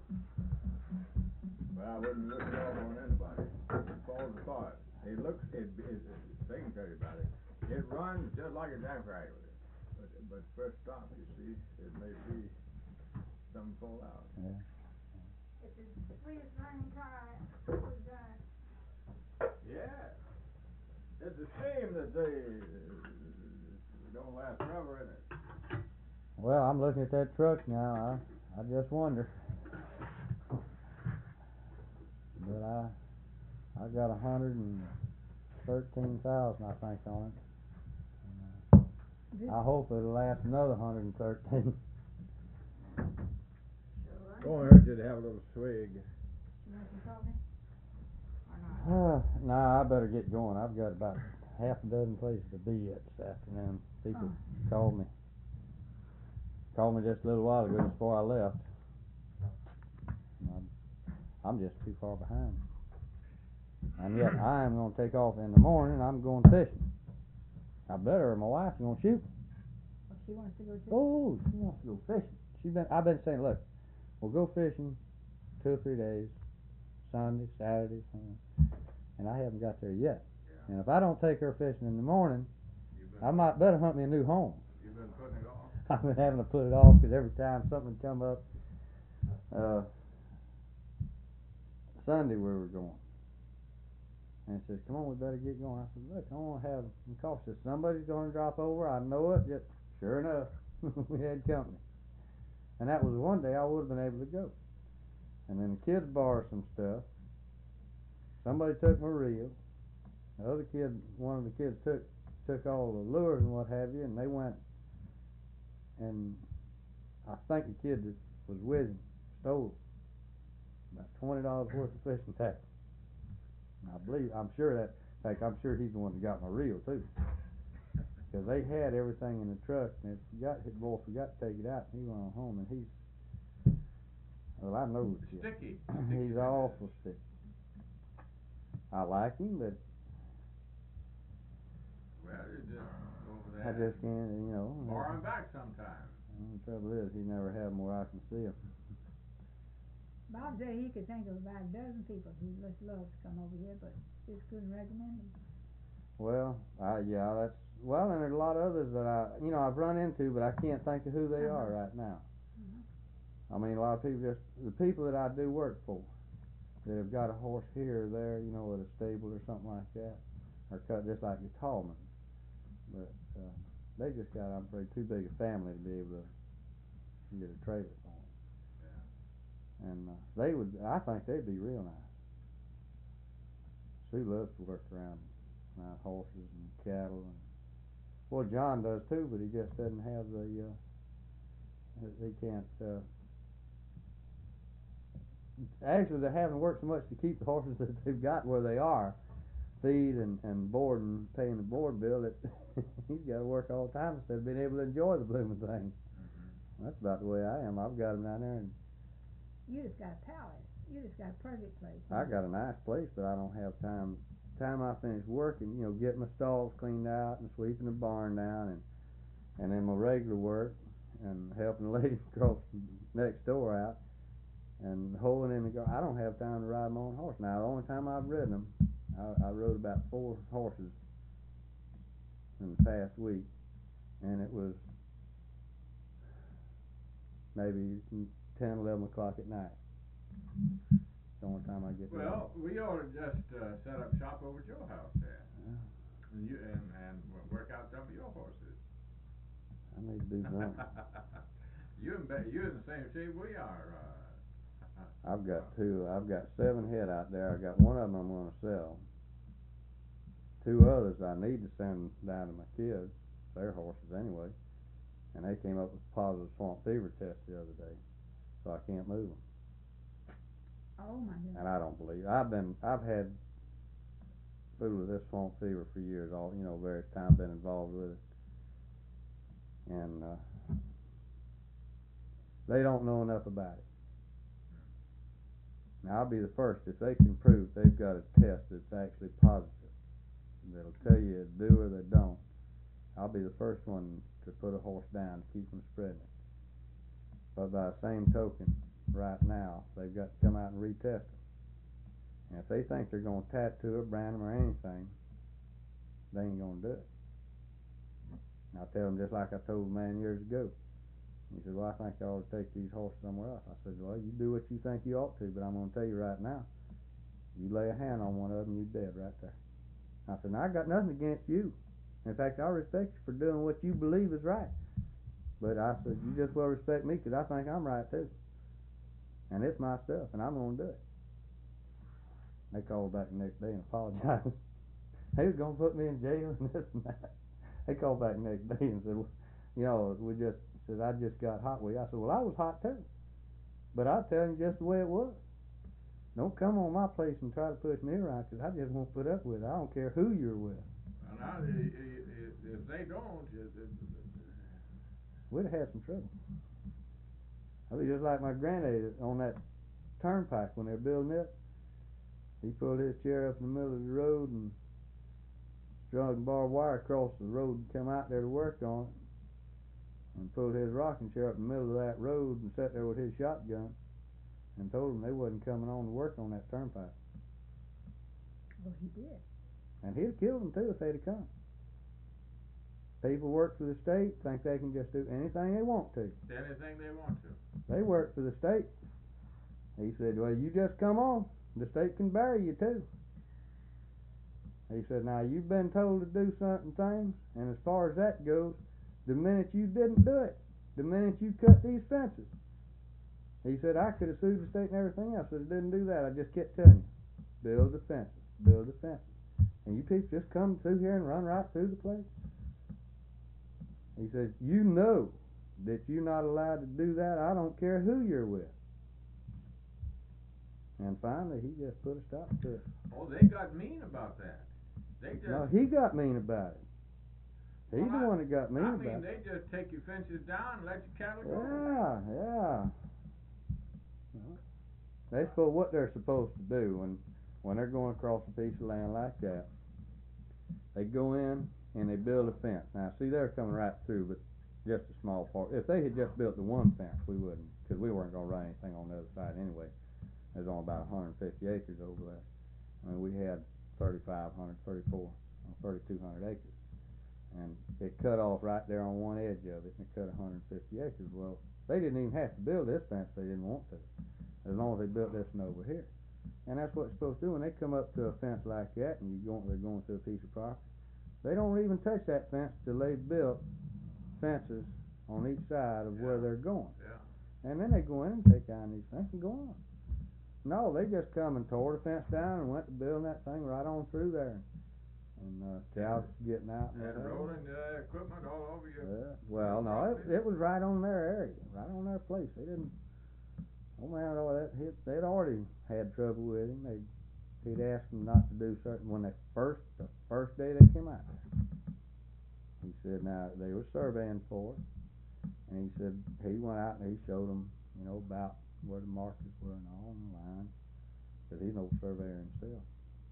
But I wouldn't look it over on anybody. It falls apart. It looks, it, it, it, they can tell you about it. It runs just like a typewriter. But, but first stop, you see, it may be something fall out. Yeah. It's the sweetest running car we've got. Yeah. It's a shame that they uh, don't last forever, isn't it? Well, I'm looking at that truck now. I, I just wonder. But I, I got a hundred and thirteen thousand, I think, on it. And, uh, This- I hope it'll last another hundred and thirteen. Won't hurt you to have a little swig. You want some coffee? Or not? Uh, nah, I better get going. I've got about half a dozen places to be at this afternoon. People Oh. called me. Called me just a little while ago just before I left. And I'm, I'm just too far behind. And yet I am going to take off in the morning. I'm going fishing. I better, or my wife's going to shoot me. Oh, she wants to go too? Oh, she wants to go fishing. She's been. I've been saying, look, we'll go fishing two or three days, Sunday, Saturday, Sunday, and I haven't got there yet. Yeah. And if I don't take her fishing in the morning, You've been, I might better hunt me a new home. you've been putting it off. I've been having to put it off because every time something come up, uh, Sunday we were going. And he says, come on, we better get going. I said, look, I want to have, I'm cautious. Somebody's going to drop over. I know it. Just, sure enough, we had company. And that was one day I would have been able to go. And then the kids borrowed some stuff. Somebody took my reel. The other kid, one of the kids took took all the lures and what have you, and they went, and I think the kid that was with him stole about twenty dollars worth of fishing tackle. And I believe, I'm sure that, in fact, I'm sure he's the one that got my reel too. Because they had everything in the truck, and if forgot, his boy forgot to take it out, and he went on home, and he's, well, I know the kid. Sticky. He's awful sticky. I like him, but Well, you just go over I there. just can't, you know. Borrow him back sometime. The trouble is, he never had him where I can see him. Bob said he could think of about a dozen people who just love to come over here, but just couldn't recommend them. Well, I yeah, that's well, and there's a lot of others that I, you know, I've run into, but I can't think of who they Uh-huh. are right now. Mhm. I mean, a lot of people just the people that I do work for, that have got a horse here or there, you know, at a stable or something like that, are cut just like the Tallman, but uh, they just got, I'm afraid, too big a family to be able to get a trailer for them. Yeah. And uh, they would, I think they'd be real nice. Sue loves to work around around horses and cattle, and well, John does too, but he just doesn't have the. Uh, he can't. Uh, actually, they're having to work so much to keep the horses that they've got where they are, feed and and board and paying the board bill. That he's got to work all the time instead of being able to enjoy the blooming thing. Mm-hmm. That's about the way I am. I've got them down there, and You just got a palace. You just got a perfect place. I got a nice place, but I don't have time. Time I finish working, you know, getting my stalls cleaned out and sweeping the barn down, and and then my regular work and helping the lady across next door out and hoeing in the garden. I don't have time to ride my own horse. Now, the only time I've ridden them, I, I rode about four horses in the past week, and it was maybe ten, eleven o'clock at night. The only time I get to Well, we ought to just uh, set up shop over at your house there, ride. and you and and w- work out some of your horses. I need to do something. you in ba- you in the same shape we are. Uh, I've got two. I've got seven head out there. I got one of them I'm going to sell. Two others I need to send down to my kids. Their horses anyway. And they came up with a positive swamp fever test the other day, so I can't move them. Oh my goodness. And I don't believe I've been. I've had food with this swamp fever for years. All you know, various times been involved with it, and uh, they don't know enough about it. Now, I'll be the first, if they can prove they've got a test that's actually positive, that'll tell you it do or they don't, I'll be the first one to put a horse down to keep them spreading it. But by the same token, right now, they've got to come out and retest them. And if they think they're going to tattoo or brand them or anything, they ain't going to do it. And I tell them just like I told a man years ago. He said, well, I think I ought to take these horses somewhere else. I said, well, you do what you think you ought to, but I'm going to tell you right now, you lay a hand on one of them, you're dead right there. I said, now, I got nothing against you. In fact, I respect you for doing what you believe is right. But I said, you just well respect me 'cause I think I'm right too. And it's my stuff, and I'm going to do it. They called back the next day and apologized. They was going to put me in jail and this and that. They called back the next day and said, well, you know, we just, said, I just got hot with you. I said, well, I was hot too. But I'll tell you just the way it was. Don't come on my place and try to push me around 'cause I just won't put up with it. I don't care who you're with. And now, i- i- i- if they don't, it, it, We'd have had some trouble. I mean, just like my granddad on that turnpike when they were building it. He pulled his chair up in the middle of the road and strung barbed wire across the road and come out there to work on it. And pulled his rocking chair up in the middle of that road and sat there with his shotgun and told them they wasn't coming on to work on that turnpike. Well, he did. And he'd have killed them too if they'd have come. People work for the state, think they can just do anything they want to. anything they want to. They work for the state. He said, well, you just come on. The state can bury you too. He said, now you've been told to do certain things, and as far as that goes, the minute you didn't do it, the minute you cut these fences, he said, I could have sued the state and everything else, but I didn't do that. I just kept telling you, build the fences, build the fences. And you people just come through here and run right through the place. He said, you know that you're not allowed to do that. I don't care who you're with. And finally, he just put a stop to it. Oh, they got mean about that. They just. No, he got mean about it. He's Well, the I- one that got mean I about mean, it. they just take your fences down and let your cattle go. Yeah, yeah. Well, They suppose what they're supposed to do when when they're going across a piece of land like that. They go in and they build a fence. Now, see, they're coming right through, but just a small part. If they had just built the one fence, we wouldn't, because we weren't going to run anything on the other side anyway. There's only about one hundred fifty acres over there. I mean, we had thirty-five hundred, thirty-four, thirty-two hundred acres. And it cut off right there on one edge of it, and it cut one hundred fifty acres. Well, they didn't even have to build this fence, they didn't want to, as long as they built this one over here. And that's what it's supposed to do. When they come up to a fence like that, and you go, they're going through a piece of property, they don't even touch that fence till they've built fences on each side of where Yeah. they're going. Yeah. And then they go in and take down these fences and go on. No, they just come and tore the fence down and went to building that thing right on through there. And uh, cows getting out. And whatever. rolling uh, equipment all over your. Yeah. Well, no, it, it was right on their area, right on their place. They didn't. Oh man, oh, that hit, they'd already had trouble with him. They he'd asked them not to do certain when they first the first day they came out. He said now they were surveying for it, and he said he went out and he showed them, you know, about where the markers were and all in the line, because he's no surveyor himself.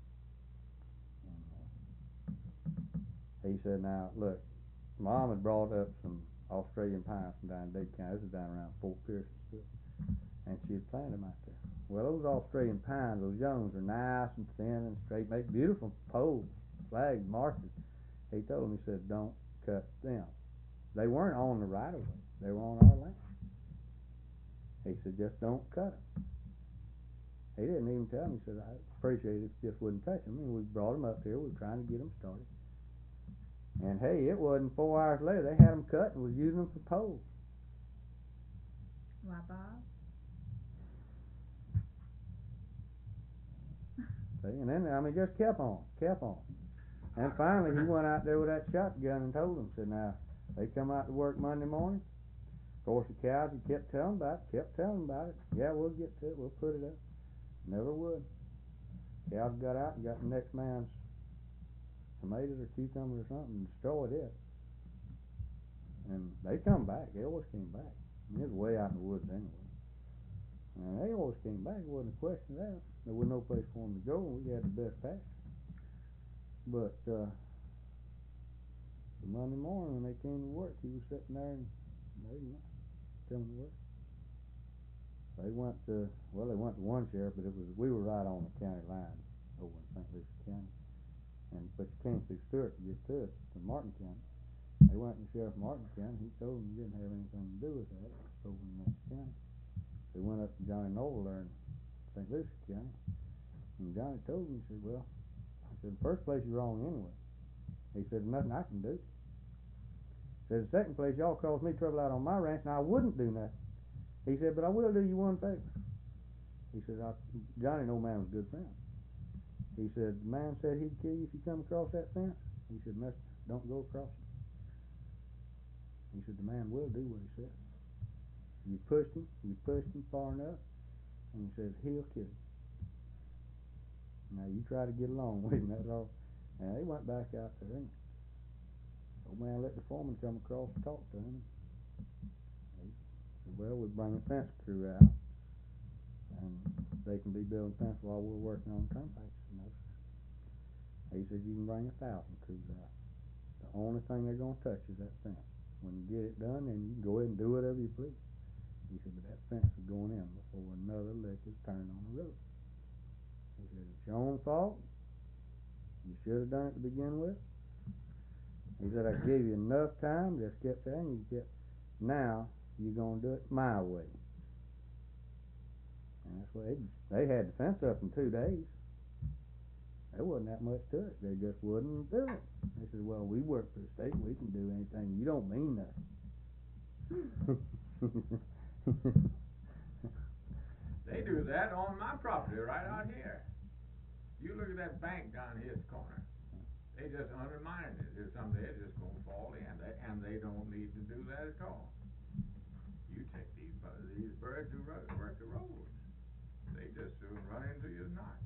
And, uh, he said, now look, Mom had brought up some Australian pines from down in Dade County. This is down around Fort Pierce still, and she had planted them out there. Well, those Australian pines, those young ones, are nice and thin and straight, make beautiful poles, flags, markers. He told him, he said, don't cut them. They weren't on the right of way; they were on our land. He said, just don't cut them. He didn't even tell me. He said, I appreciate it if you just wouldn't touch them. And we brought them up here. We were trying to get them started. And hey, it wasn't four hours later. They had them cut and was using them for poles. Why, Bob? See? And then, I mean, just kept on, kept on. And finally, he went out there with that shotgun and told them, said, now, they come out to work Monday morning. Of course, the cows, he kept telling about it, kept telling about it. Yeah, we'll get to it, we'll put it up. Never would. Cows got out and got the next man's tomatoes or cucumbers or something and destroyed it. And they come back, they always came back. I mean, it was way out in the woods anyway. And they always came back, it wasn't a question of that. There was no place for them to go, and we had the best pasture. But, uh, the Monday morning when they came to work, he was sitting there and they went, coming to work. They went to, well, they went to one sheriff, but it was, we were right on the county line over in Saint Lucie County. And, but you came through Stewart to get to us, to Martin County. They went to Sheriff Martin County, he told them he didn't have anything to do with that, it's over in the next county. They went up to Johnny Noble there in Saint Lucie County, and Johnny told him, he said, well, I said, in the first place, you're wrong anyway. He said, nothing I can do. He Said, the second place, y'all caused me trouble out on my ranch, and I wouldn't do nothing. He said, but I will do you one favor. He said, I, Johnny, no man was a good friend. He said, the man said he'd kill you if you come across that fence. He said, mister, don't go across it. He said, the man will do what he said. You pushed him, you pushed him far enough, and he said, he'll kill you. Now, you try to get along with him, that's all. And they went back out there, and old man let the foreman come across and talk to him. He said, well, we'll bring a fence crew out, and they can be building fence while we're working on turnpikes. No, sir. He said, you can bring a thousand crews out. The only thing they're going to touch is that fence. When you get it done, then you can go ahead and do whatever you please. He said, but that fence is going in before another lick is turned on the road. He said, it's your own fault. You should have done it to begin with. He said, I gave you enough time, just kept saying, you kept, now you're going to do it my way. And that's why they, they had the fence up in two days. There wasn't that much to it. They just wouldn't do it. They said, well, we work for the state. We can do anything. You don't mean nothing. They do that on my property right out here. You look at that bank down here at the corner. They just undermine it. There's someday it's just going to fall in, they, and they don't need to do that at all. You take these these birds who run, work the roads. They just soon run into you or not.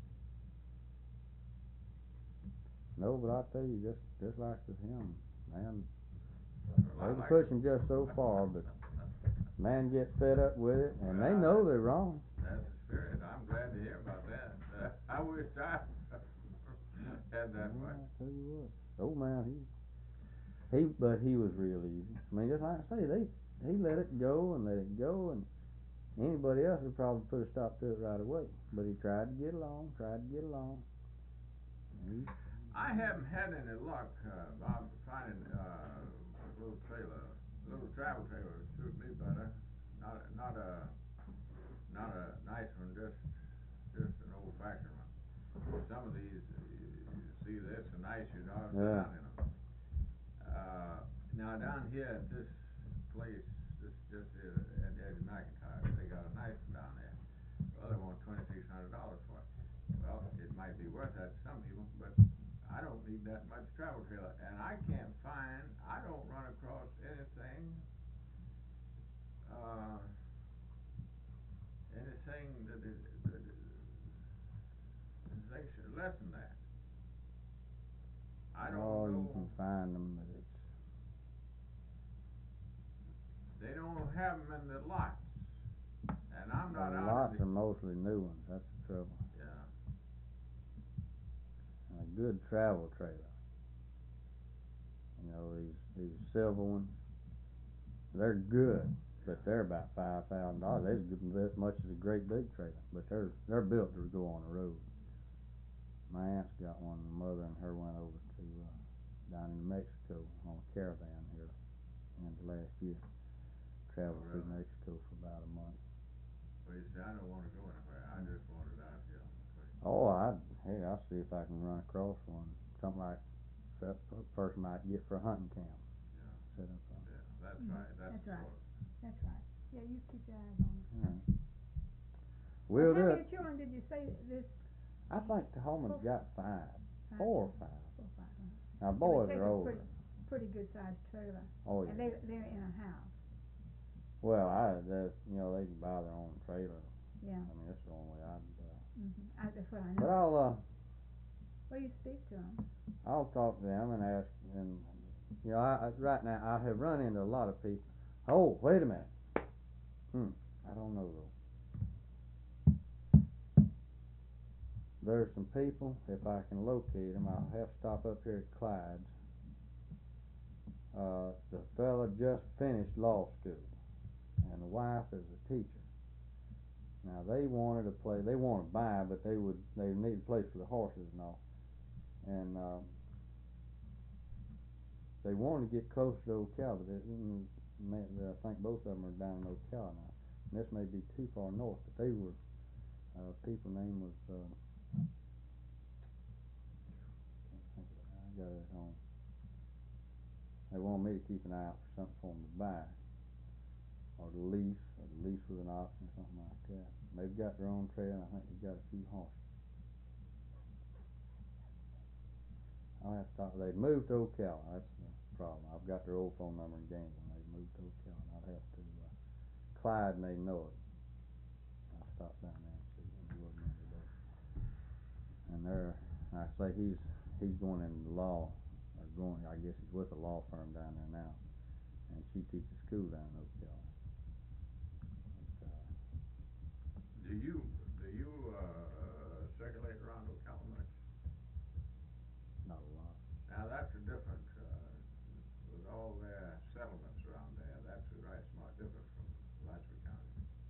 No, but I tell you, just just like with him, man, Well, they I can like push him just so far, but man gets fed up with it, and they know they're wrong. That's the spirit. I'm glad to hear about that. Uh, I wish I had that Well, much. I tell you what, old man, he he, but he was real easy. I mean, just like I say, they he let it go and let it go, and anybody else would probably put a stop to it right away. But he tried to get along, tried to get along. He, I haven't had any luck, uh, Bob, finding uh, a little trailer, a little travel trailer that suit me better. Not a, not a not a nice one, just just an old-fashioned one. Some of these, you, you see, they're so nice, you know, Yeah. down in them. Uh, now down here at this place, this just here at Eddie McIntyre, they got a nice one down there. Well, they want twenty-six hundred dollars for it. Well, it might be worth that to some people, but I don't need that much travel trailer, and I can't find, I don't run across anything, uh, anything that is, that is, they should less than that. I don't oh, know, you can find them, but it's they don't have them in the lots, and I'm not the out lots of the, are mostly new ones. That's the trouble. yeah, And a good travel trailer. You know, these these silver ones, they're good, but they're about five thousand dollars. They're as good as much as a great big trailer, but they're they're built to go on the road. My aunt's got one. My mother and her went over to uh, down in Mexico on a caravan here in the last year. Traveled Oh, through really? Mexico for about a month. well, you see, I don't wanna go anywhere, I just want it out here. Oh, I hey, I'll see if I can run across one. Something like that a person might get for a hunting camp. Yeah. Set up on. Yeah, that's Mhm, right, that's that's right. sort of- That's right. Yeah, you keep your eyes on it. All right. We'll How do many it. children did you say this? I think the Holman's got five, Five four or children? five. Four, five, huh? Now It would boys take are a older. pretty, pretty good sized trailer, Oh and yeah. they, they're in a house, Well, I that you know they can buy their own trailer. yeah. I mean that's the only way I'd. Uh, Mm-hmm, I, that's what I but know. I'll uh Well, you speak to them. I'll talk to them and ask and you know I, I right now I have run into a lot of people. Oh wait a minute. Hmm. I don't know though. There's some people, if I can locate them, I'll have to stop up here at Clyde's. Uh, the fella just finished law school, and the wife is a teacher. Now they wanted a place, they want to buy, but they would, they need a place for the horses and all. And, uh, they wanted to get close to Ocala, but they, mm, may- I think both of them are down in Ocala now. And this may be too far north, but they were, uh, people name was, uh, can't think of it. I got it at home. they wanted me to keep an eye out for something for them to buy, or to lease, or to lease with an option, something like that. They've got their own trailer, and I think they've got a few horses. I'll have to talk, they've moved to Ocala, that's the problem. I've got their old phone number in Gainesville, and they've moved to Ocala, and I'll have to, uh, Clyde may know it. I'll stop down there and see him, he wasn't in today. And they're, I say he's, he's going into law, or going, I guess he's with a law firm down there now, and she teaches school down in Ocala. But, uh, Do you, do you, uh, circulate around Ocala much? not a lot. Now, that's a different, uh, with all their settlements around there, that's a right smart different from Alachua County.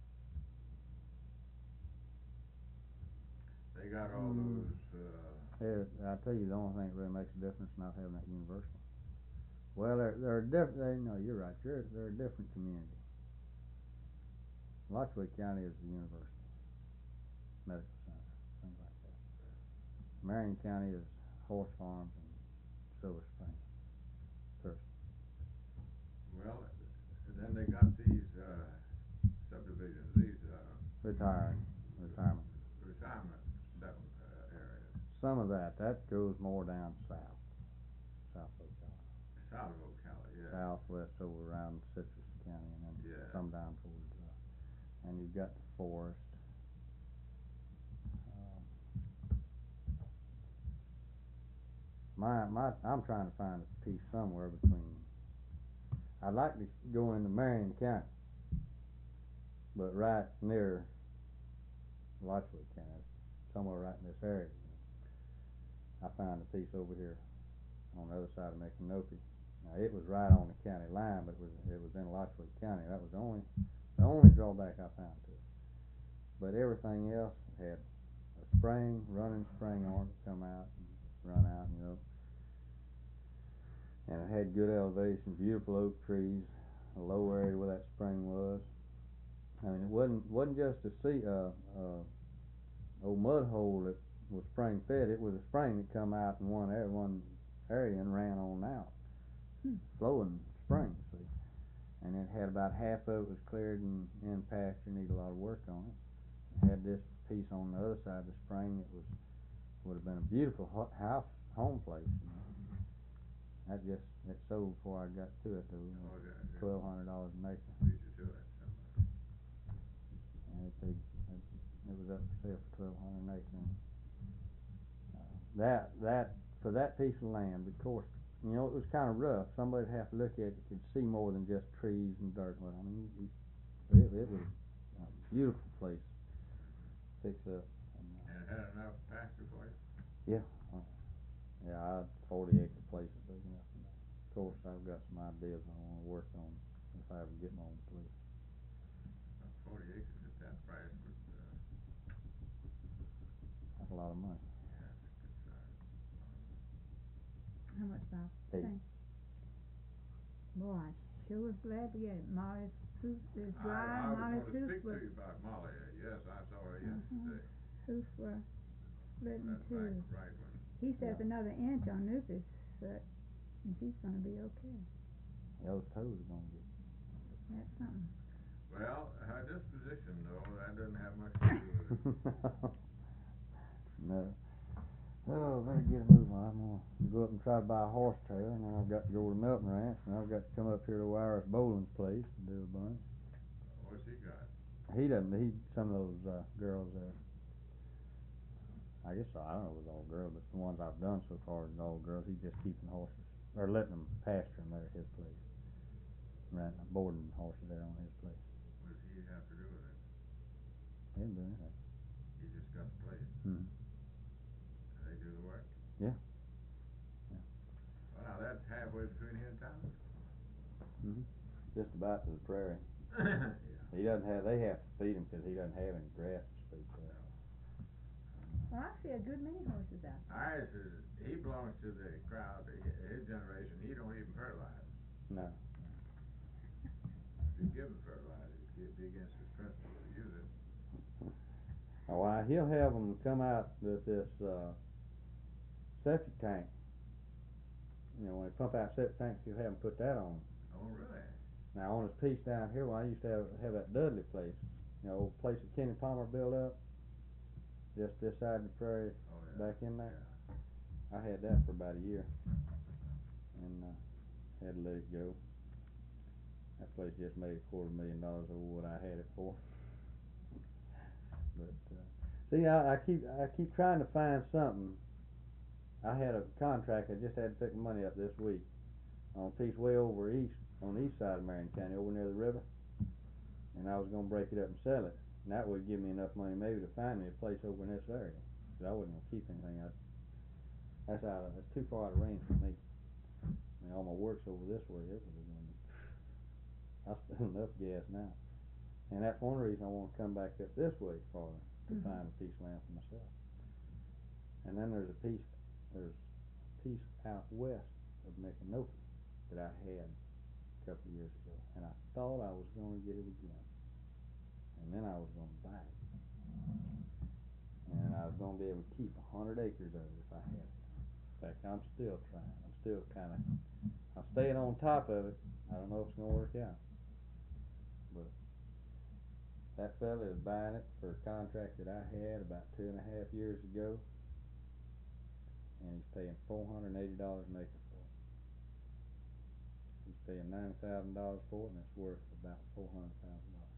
They got all Mm. those, uh, Yeah, I tell you, the only thing that really makes a difference is not having that university. Well, they're they're different. They, no, you're right. They're they're a different community. Alachua County is the university, medical center, things like that. Marion County is horse farms and Silver Spring. Thurston. well, then they got these, uh, subdivisions, these, uh, Retiring, retirement. retirement settlement, uh, areas, Some of that that goes more down south, South Ocala, south of Ocala, yeah. southwest over around Citrus County, and then Yeah. some down towards, uh, and you've got the forest. Um, my my, I'm trying to find a piece somewhere between. I'd like to go into Marion County, but right near Alachua County, somewhere right in this area. I found a piece over here on the other side of Micanopy. Now it was right on the county line, but it was it was in Alachua County. That was the only the only drawback I found to it. But everything else had a spring, running spring on it, come out and run out, you know. And it had good elevation, beautiful oak trees, a low area where that spring was. I mean, it wasn't wasn't just a sea uh, uh, old mud hole that was spring fed. It was a spring that come out in one area, one area and ran on out, Hmm. flowing spring. See, and it had about half of it was cleared and in pasture, need a lot of work on it. It had this piece on the other side of the spring that was would have been a beautiful ho- house home place. You know. That just it sold before I got to it though. Oh, yeah, yeah. Twelve hundred dollars an acre. Beat you to it, somebody. And it, paid, it, it was up for sale for twelve hundred an acre. And, uh, that that for that piece of land, of course, you know, it was kind of rough. Somebody'd have to look at it could see more than just trees and dirt. Well, I mean, you, it, it was a beautiful place. Fix up. And, uh, And it had enough pasture for you? yeah, uh, yeah, I had forty acre place is big enough. And, uh, of course, I've got some ideas I want to work on if I ever get my own place. About forty acres at that price would, uh, That's a lot of money. yeah, it's good size. How much, Bob? Eight. Say. Boy, I sure was glad to get it. Molly's hoof is I, dry, I was Molly's gonna hoof speak to was, you about Molly, yes, I saw her Uh-huh. yesterday, hoof were split in that two. back right one. He says Yeah. another inch on Nuka's foot, and she's gonna be okay. Those toes are gonna get. That's something. Well, her disposition though, that doesn't have much to do with it. No. Oh, better get a move on. I'm gonna go up and try to buy a horse trailer, and then I've got to go to Milton Ranch, and I've got to come up here to Wires Bowling's place and do a bunch. What's he got? He doesn't. He some of those uh, girls there. I guess I don't know if it was all girls, but the ones I've done so far is all girls. He's just keeping horses or letting them pasture them there at his place, renting boarding horses there on his place. What does he have to do with it? He didn't do anything. He just got the place, Hmm. and they do the work? Yeah. Well, now that's halfway between here and town? Mm-hmm. Just about to the prairie. Yeah. He doesn't have. They have to feed him because he doesn't have any grass to speak of. Well, I see a good many horses out there. Ours is, he belongs to the crowd, hi- his generation, he don't even fertilize. No. If you give him fertilizer, it'd be against his principle to use it. Oh, why he'll have them come out with this uh, septic tank you know, when they pump out septic tanks, you have them put that on. Oh, really? Now on this piece down here, when I used to have have that Dudley place, you know, old place that Kenny Palmer built up, just this side of the prairie, Oh, yeah. back in there. Yeah. I had that for about a year, and uh, had to let it go. That place just made a quarter million dollars over what I had it for. But uh, see, I, I keep I keep trying to find something. I had a contract. I just had to pick the money up this week on a piece way over east, on the east side of Marion County, over near the river, and I was going to break it up and sell it, and that would give me enough money maybe to find me a place over in this area. Because I wasn't going to keep anything. I, that's out. Of, that's too far out of range for me. I mean, all my work's over this way. It was going to. I spend enough gas now, and that's one reason I want to come back up this way farther to Mhm. find a piece of land for myself. And then there's a piece, there's a piece out west of Micanopy that I had a couple of years ago, and I thought I was going to get it again, and then I was going to buy it, and I was going to be able to keep a hundred acres of it if I had it. In fact, I'm still trying. I'm still kind of, I'm staying on top of it. I don't know if it's going to work out, but that fella is buying it for a contract that I had about two and a half years ago, and he's paying four hundred and eighty dollars an acre for it. He's paying ninety thousand dollars for it, and it's worth about four hundred thousand dollars.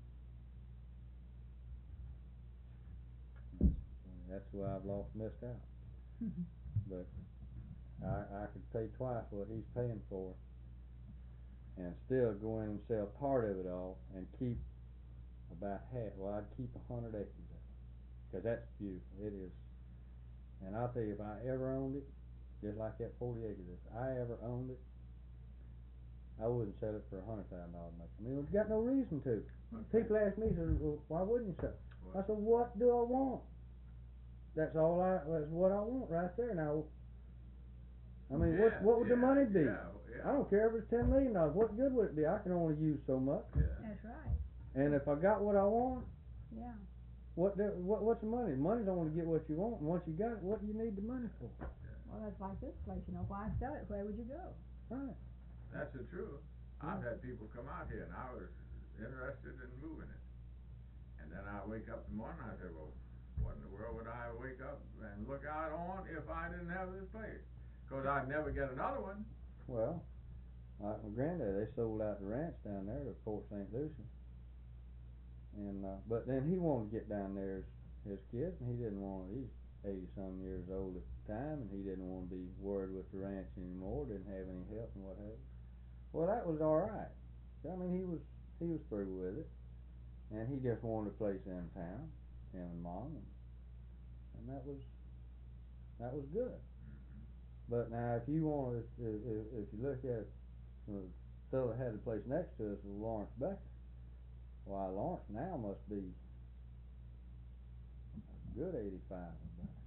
That's why I've lost, missed out. But I, I could pay twice what he's paying for it, and still go in and sell part of it all, and keep about half. Well, I'd keep a hundred acres of it, because that's beautiful. It is. And I'll tell you, if I ever owned it, just like that forty acres, if I ever owned it, I wouldn't sell it for a hundred thousand dollars. I mean, we've got no reason to. Okay. People ask me, said, well, why wouldn't you sell? Well, I said, what do I want? That's all I. That's what I want right there. Now, I mean, what yeah, what would the yeah, money be? Yeah, yeah. I don't care if it's ten million dollars. What good would it be? I can only use so much. Yeah. That's right, And if I got what I want, yeah. what the, what what's the money? Money's only to get what you want. And once you got it, what do you need the money for? Well, that's like this place, you know, why sell it, where would you go? Right. That's the truth. I've had people come out here, and I was interested in moving it. And then I wake up in the morning, and I say, well, what in the world would I wake up and look out on if I didn't have this place? Because I'd never get another one. Well, like my granddad, they sold out the ranch down there to Fort Saint Lucie. And uh, but then he wanted to get down there as his kids, and he didn't want. He's eighty some years old at the time, and he didn't want to be worried with the ranch anymore. Didn't have any help and what have you. Well, that was all right. I mean, he was he was through with it, and he just wanted a place in town, him and mom, and, and that was that was good. But now, if you want, if, if, if you look at it, the fellow that had the place next to us was Lawrence Becker. Why, Lawrence now must be a good eighty-five or better.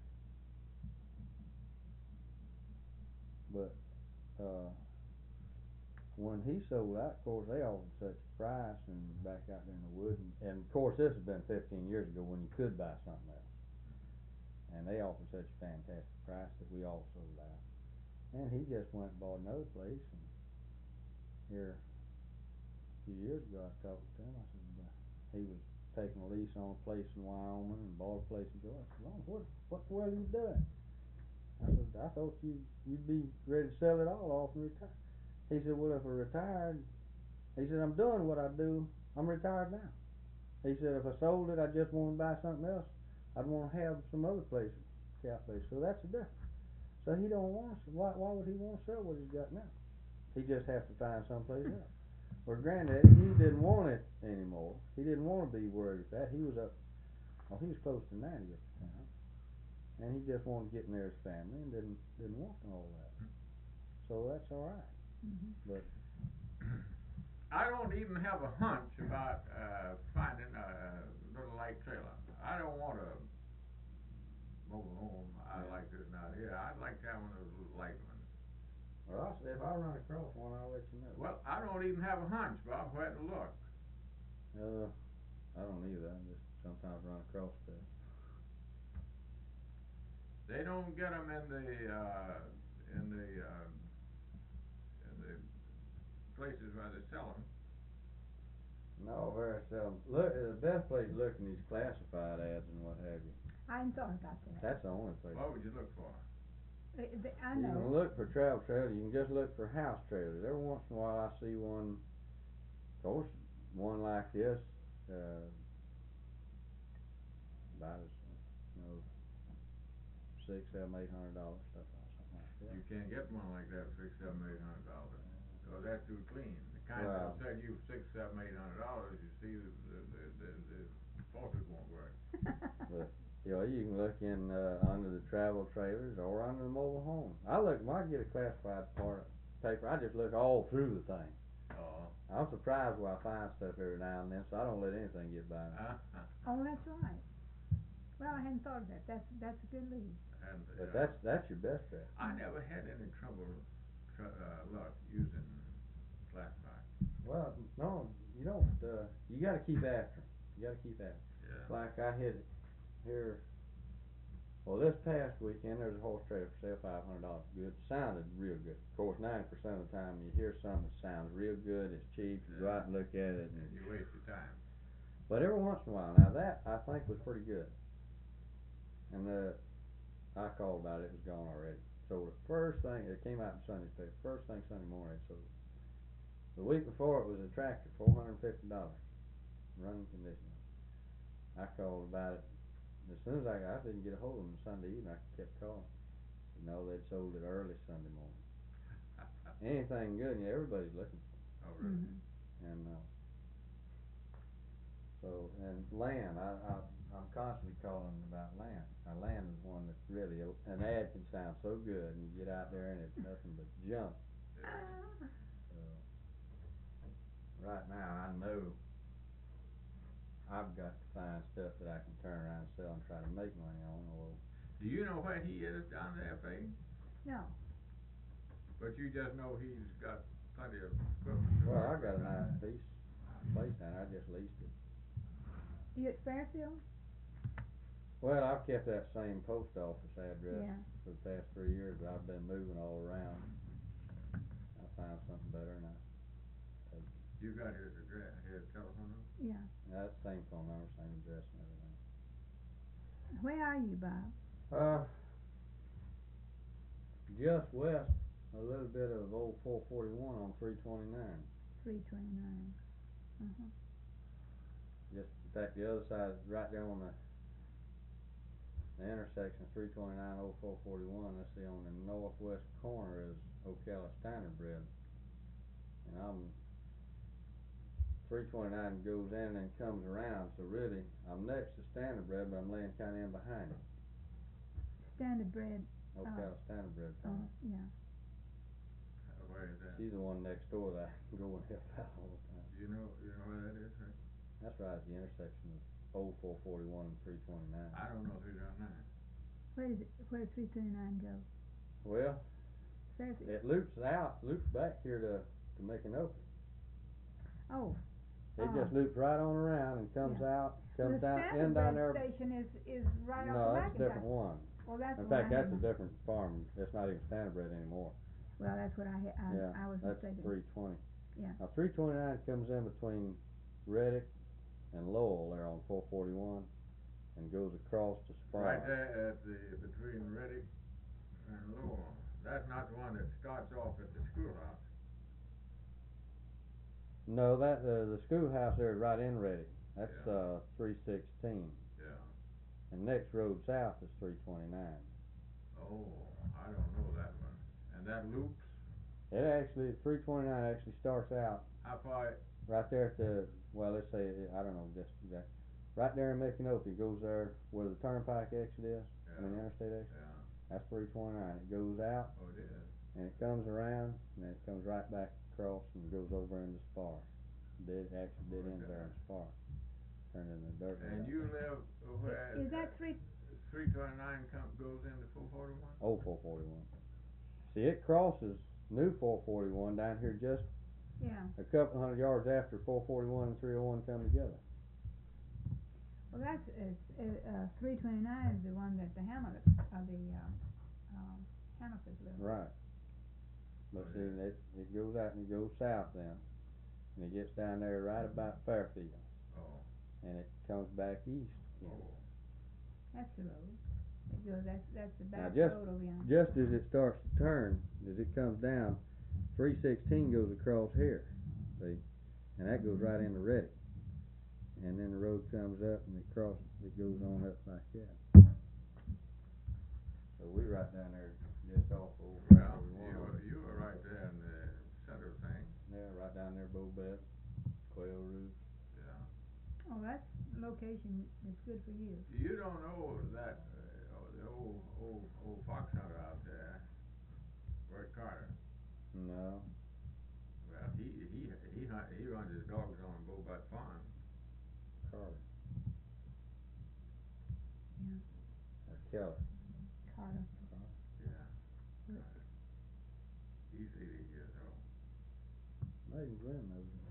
But uh, when he sold out, of course, they offered such a price, and back out there in the woods, and, and of course, this has been fifteen years ago when you could buy something else. And they offered such a fantastic price that we all sold out. And he just went and bought another place, and here a few years ago I talked to him. I said uh, he was taking a lease on a place in Wyoming and bought a place in Georgia. I said, Lord, what what the world are you doing? I said, I thought you you'd be ready to sell it all off and retire. He said, well, if I retired, he said, I'm doing what I do. I'm retired now. He said, if I sold it, I just want to buy something else. I'd want to have some other place, cow place. So that's the difference. So he don't want to. Why why would he want to sell what he's got now? He just has to find someplace else. Where Granddad, he didn't want it anymore. He didn't want to be worried with that. He was up, well, he was close to ninety at the time, and he just wanted to get near his family and didn't didn't want all that. So that's all right. Mm-hmm. But I don't even have a hunch about uh, finding a little lake trailer. I don't want a mobile home. I Yeah. like this out here. I'd like to have one of those little light ones. well, if I run across one, I'll let you know. Well, I don't even have a hunch, Bob, where to look. Uh, I don't either. I just sometimes run across stuff. They don't get them in the uh, in the uh, places where they sell them. No, very seldom. Look, the best place to look in these classified ads and what have you. I hadn't thought about that. That's the only place. What would you look for? Uh, the- I You can know, look for travel trailers. You can just look for house trailers. Every once in a while, I see one. Of course, one like this, uh, about as you know, six, seven, eight hundred dollars, stuff like something like that. You can't get one like that for six, seven, eight hundred dollars. So that's too clean. The kind Well- that'll sell you six, seven, eight hundred dollars, you see, the, the, the, the faucet won't work. But you know, you can look in uh, under the travel trailers or under the mobile home. I look when I get a classified part paper. I just look all through the thing. Oh. I'm surprised when I find stuff every now and then, so I don't let anything get by me. Uh-huh. oh, that's right. Well, I hadn't thought of that, that's, that's a good lead. And, But uh, that's that's your best bet. I never had any trouble, tr- uh, luck using classified. Well, no, you don't. Uh, you got to keep after 'em. You got to keep after 'em. Yeah. Like I had here. Well, this past weekend there's a horse trailer for sale, five hundred dollars. Good, sounded real good. Of course, ninety percent of the time you hear something that sounds real good, it's cheap. You go out and look at it, and And you waste your time. but every once in a while, now that I think was pretty good. And uh, I called about it; it was gone already. So the first thing it came out in Sunday's paper. First thing Sunday morning, so the week before it was a tractor, four hundred and fifty dollars, running condition. I called about it. As soon as I got, I didn't get a hold of them Sunday evening. I kept calling. You know, they'd sold it early Sunday morning. Anything good, yeah, everybody's looking. Oh, really? Mhm. And uh, so, and land, I, I, I'm constantly calling about land. Now, land is one that really, an ad can sound so good, and you get out there and it's nothing but junk. Ah. So, right now, I know I've got to find stuff that I can turn around and sell and try to make money on, or Do you know where he is down there, Faye? No, But you just know he's got plenty of equipment. to well, I work got a with, huh? nice piece, place down there, I just leased it. you at Fairfield? Well, I've kept that same post office address Yeah, for the past three years, but I've been moving all around. I found something better, and I take it. You got his address, his telephone number? yeah. Yeah, that's the same phone number, same address and everything. Where are you, Bob? Uh, just west, a little bit of old four forty-one on three twenty-nine. Three twenty-nine. Uh-huh. Just, in fact, the other side, right there on the, the intersection of three twenty-nine, old four forty-one, let's see, on the northwest corner is Ocala Standard Bread. And I'm, three twenty-nine goes in and comes around, so really, I'm next to Standard Bread, but I'm laying kinda in behind it. Standard Bread, Ocala Standard Bread. oh, farm. yeah. Uh, Where is that? She's the one next door that I can go and help out all the time. You know, you know where that is, right? That's right at the intersection of old four forty-one and three twenty-nine. I don't know if he's on that. Where does it, where does three twenty-nine go? Well, Fairfield? it loops out, loops back here to, to Micanopy. Oh, It Oh. just loops right on around and comes out, comes the down, Standard in down Bread there. station is, is right off No, the that's a different one. Well, that's In what fact, I that's had, a different farm. It's not even Standard Bread anymore. well, that's what I had, Yeah, I, I was that's mistaken. three twenty. Yeah. Now, three twenty-nine comes in between Reddick and Lowell there on four forty-one and goes across to Spar. Right there at the, between Reddick and Lowell. That's not the one that starts off at the schoolhouse. No, that, uh, the schoolhouse there is right in Reddick. That's, Yeah. uh, three sixteen. Yeah. And next road south is three twenty-nine. Oh, I don't know that one. And that loops, It actually, three twenty-nine actually starts out how far, right there at the, well, let's say, I don't know, just exact, right there in Micanopy, goes there where the turnpike exit is, I mean, yeah, interstate exit, yeah, that's three twenty-nine. It goes out, oh, it is. and it comes around, and then it comes right back across and goes over into Spar. Dead, actually dead Oh, end it there in does. Spar, turned into dirt road. And out you there. live where? Is that three, Three twenty-nine come, goes into four forty-one? Old four forty-one. See, it crosses new four forty-one down here just yeah, a couple hundred yards after four forty-one and three oh one come together. well, that's, it's, uh, uh, three twenty-nine is the one that the Hamlet, uh, the, um, um, Hamiltons live on. Right. But see, it, it goes out and it goes south then, and it gets down there right about Fairfield, Oh, and it comes back east again. oh, That's the road. It goes, that's, that's the Now back just- road over yonder. Just as it starts to turn, as it comes down, three sixteen goes across here, see, and that goes right into Reddick. And then the road comes up and it crosses, it goes on up like that. So we right down there just off of. well, you were, you were right there in the center of things, Yeah, right down there, Bobette, Quail Roof. yeah. Oh, that's location that's good for you. You don't know that, uh, oh, the old, old, old fox hunter out there, Bert Carter. No, Well, he, he, he hunt, he runs his dogs on Bobette Farm. Carter. Yeah. Or Kelly. Carter. Yeah. He's eighty years old. Maybe Glenn knows him.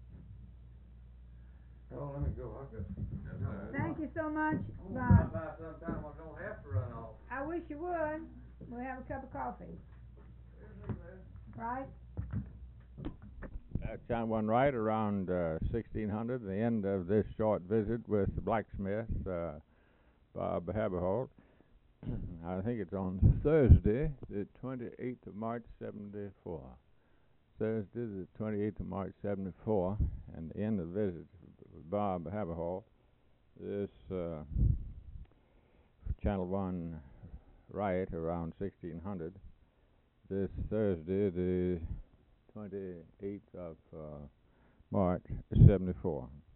Oh, let me go, I've got. Yes, sir. Thank you so much, I'm gonna Bob. stop by sometime when I don't have to run off. I wish you would. We'll have a cup of coffee. Right? That sound one right around uh, sixteen hundred, the end of this short visit with the blacksmith, uh, Bob Haberholt. I think it's on Thursday, the twenty-eighth of March, seventy-four. Thursday, the twenty-eighth of March, seventy-four, and the end of the visit with Bob Haberholt. This uh, Channel one right around sixteen hundred. This Thursday, the twenty-eighth of uh, March, seventy-four.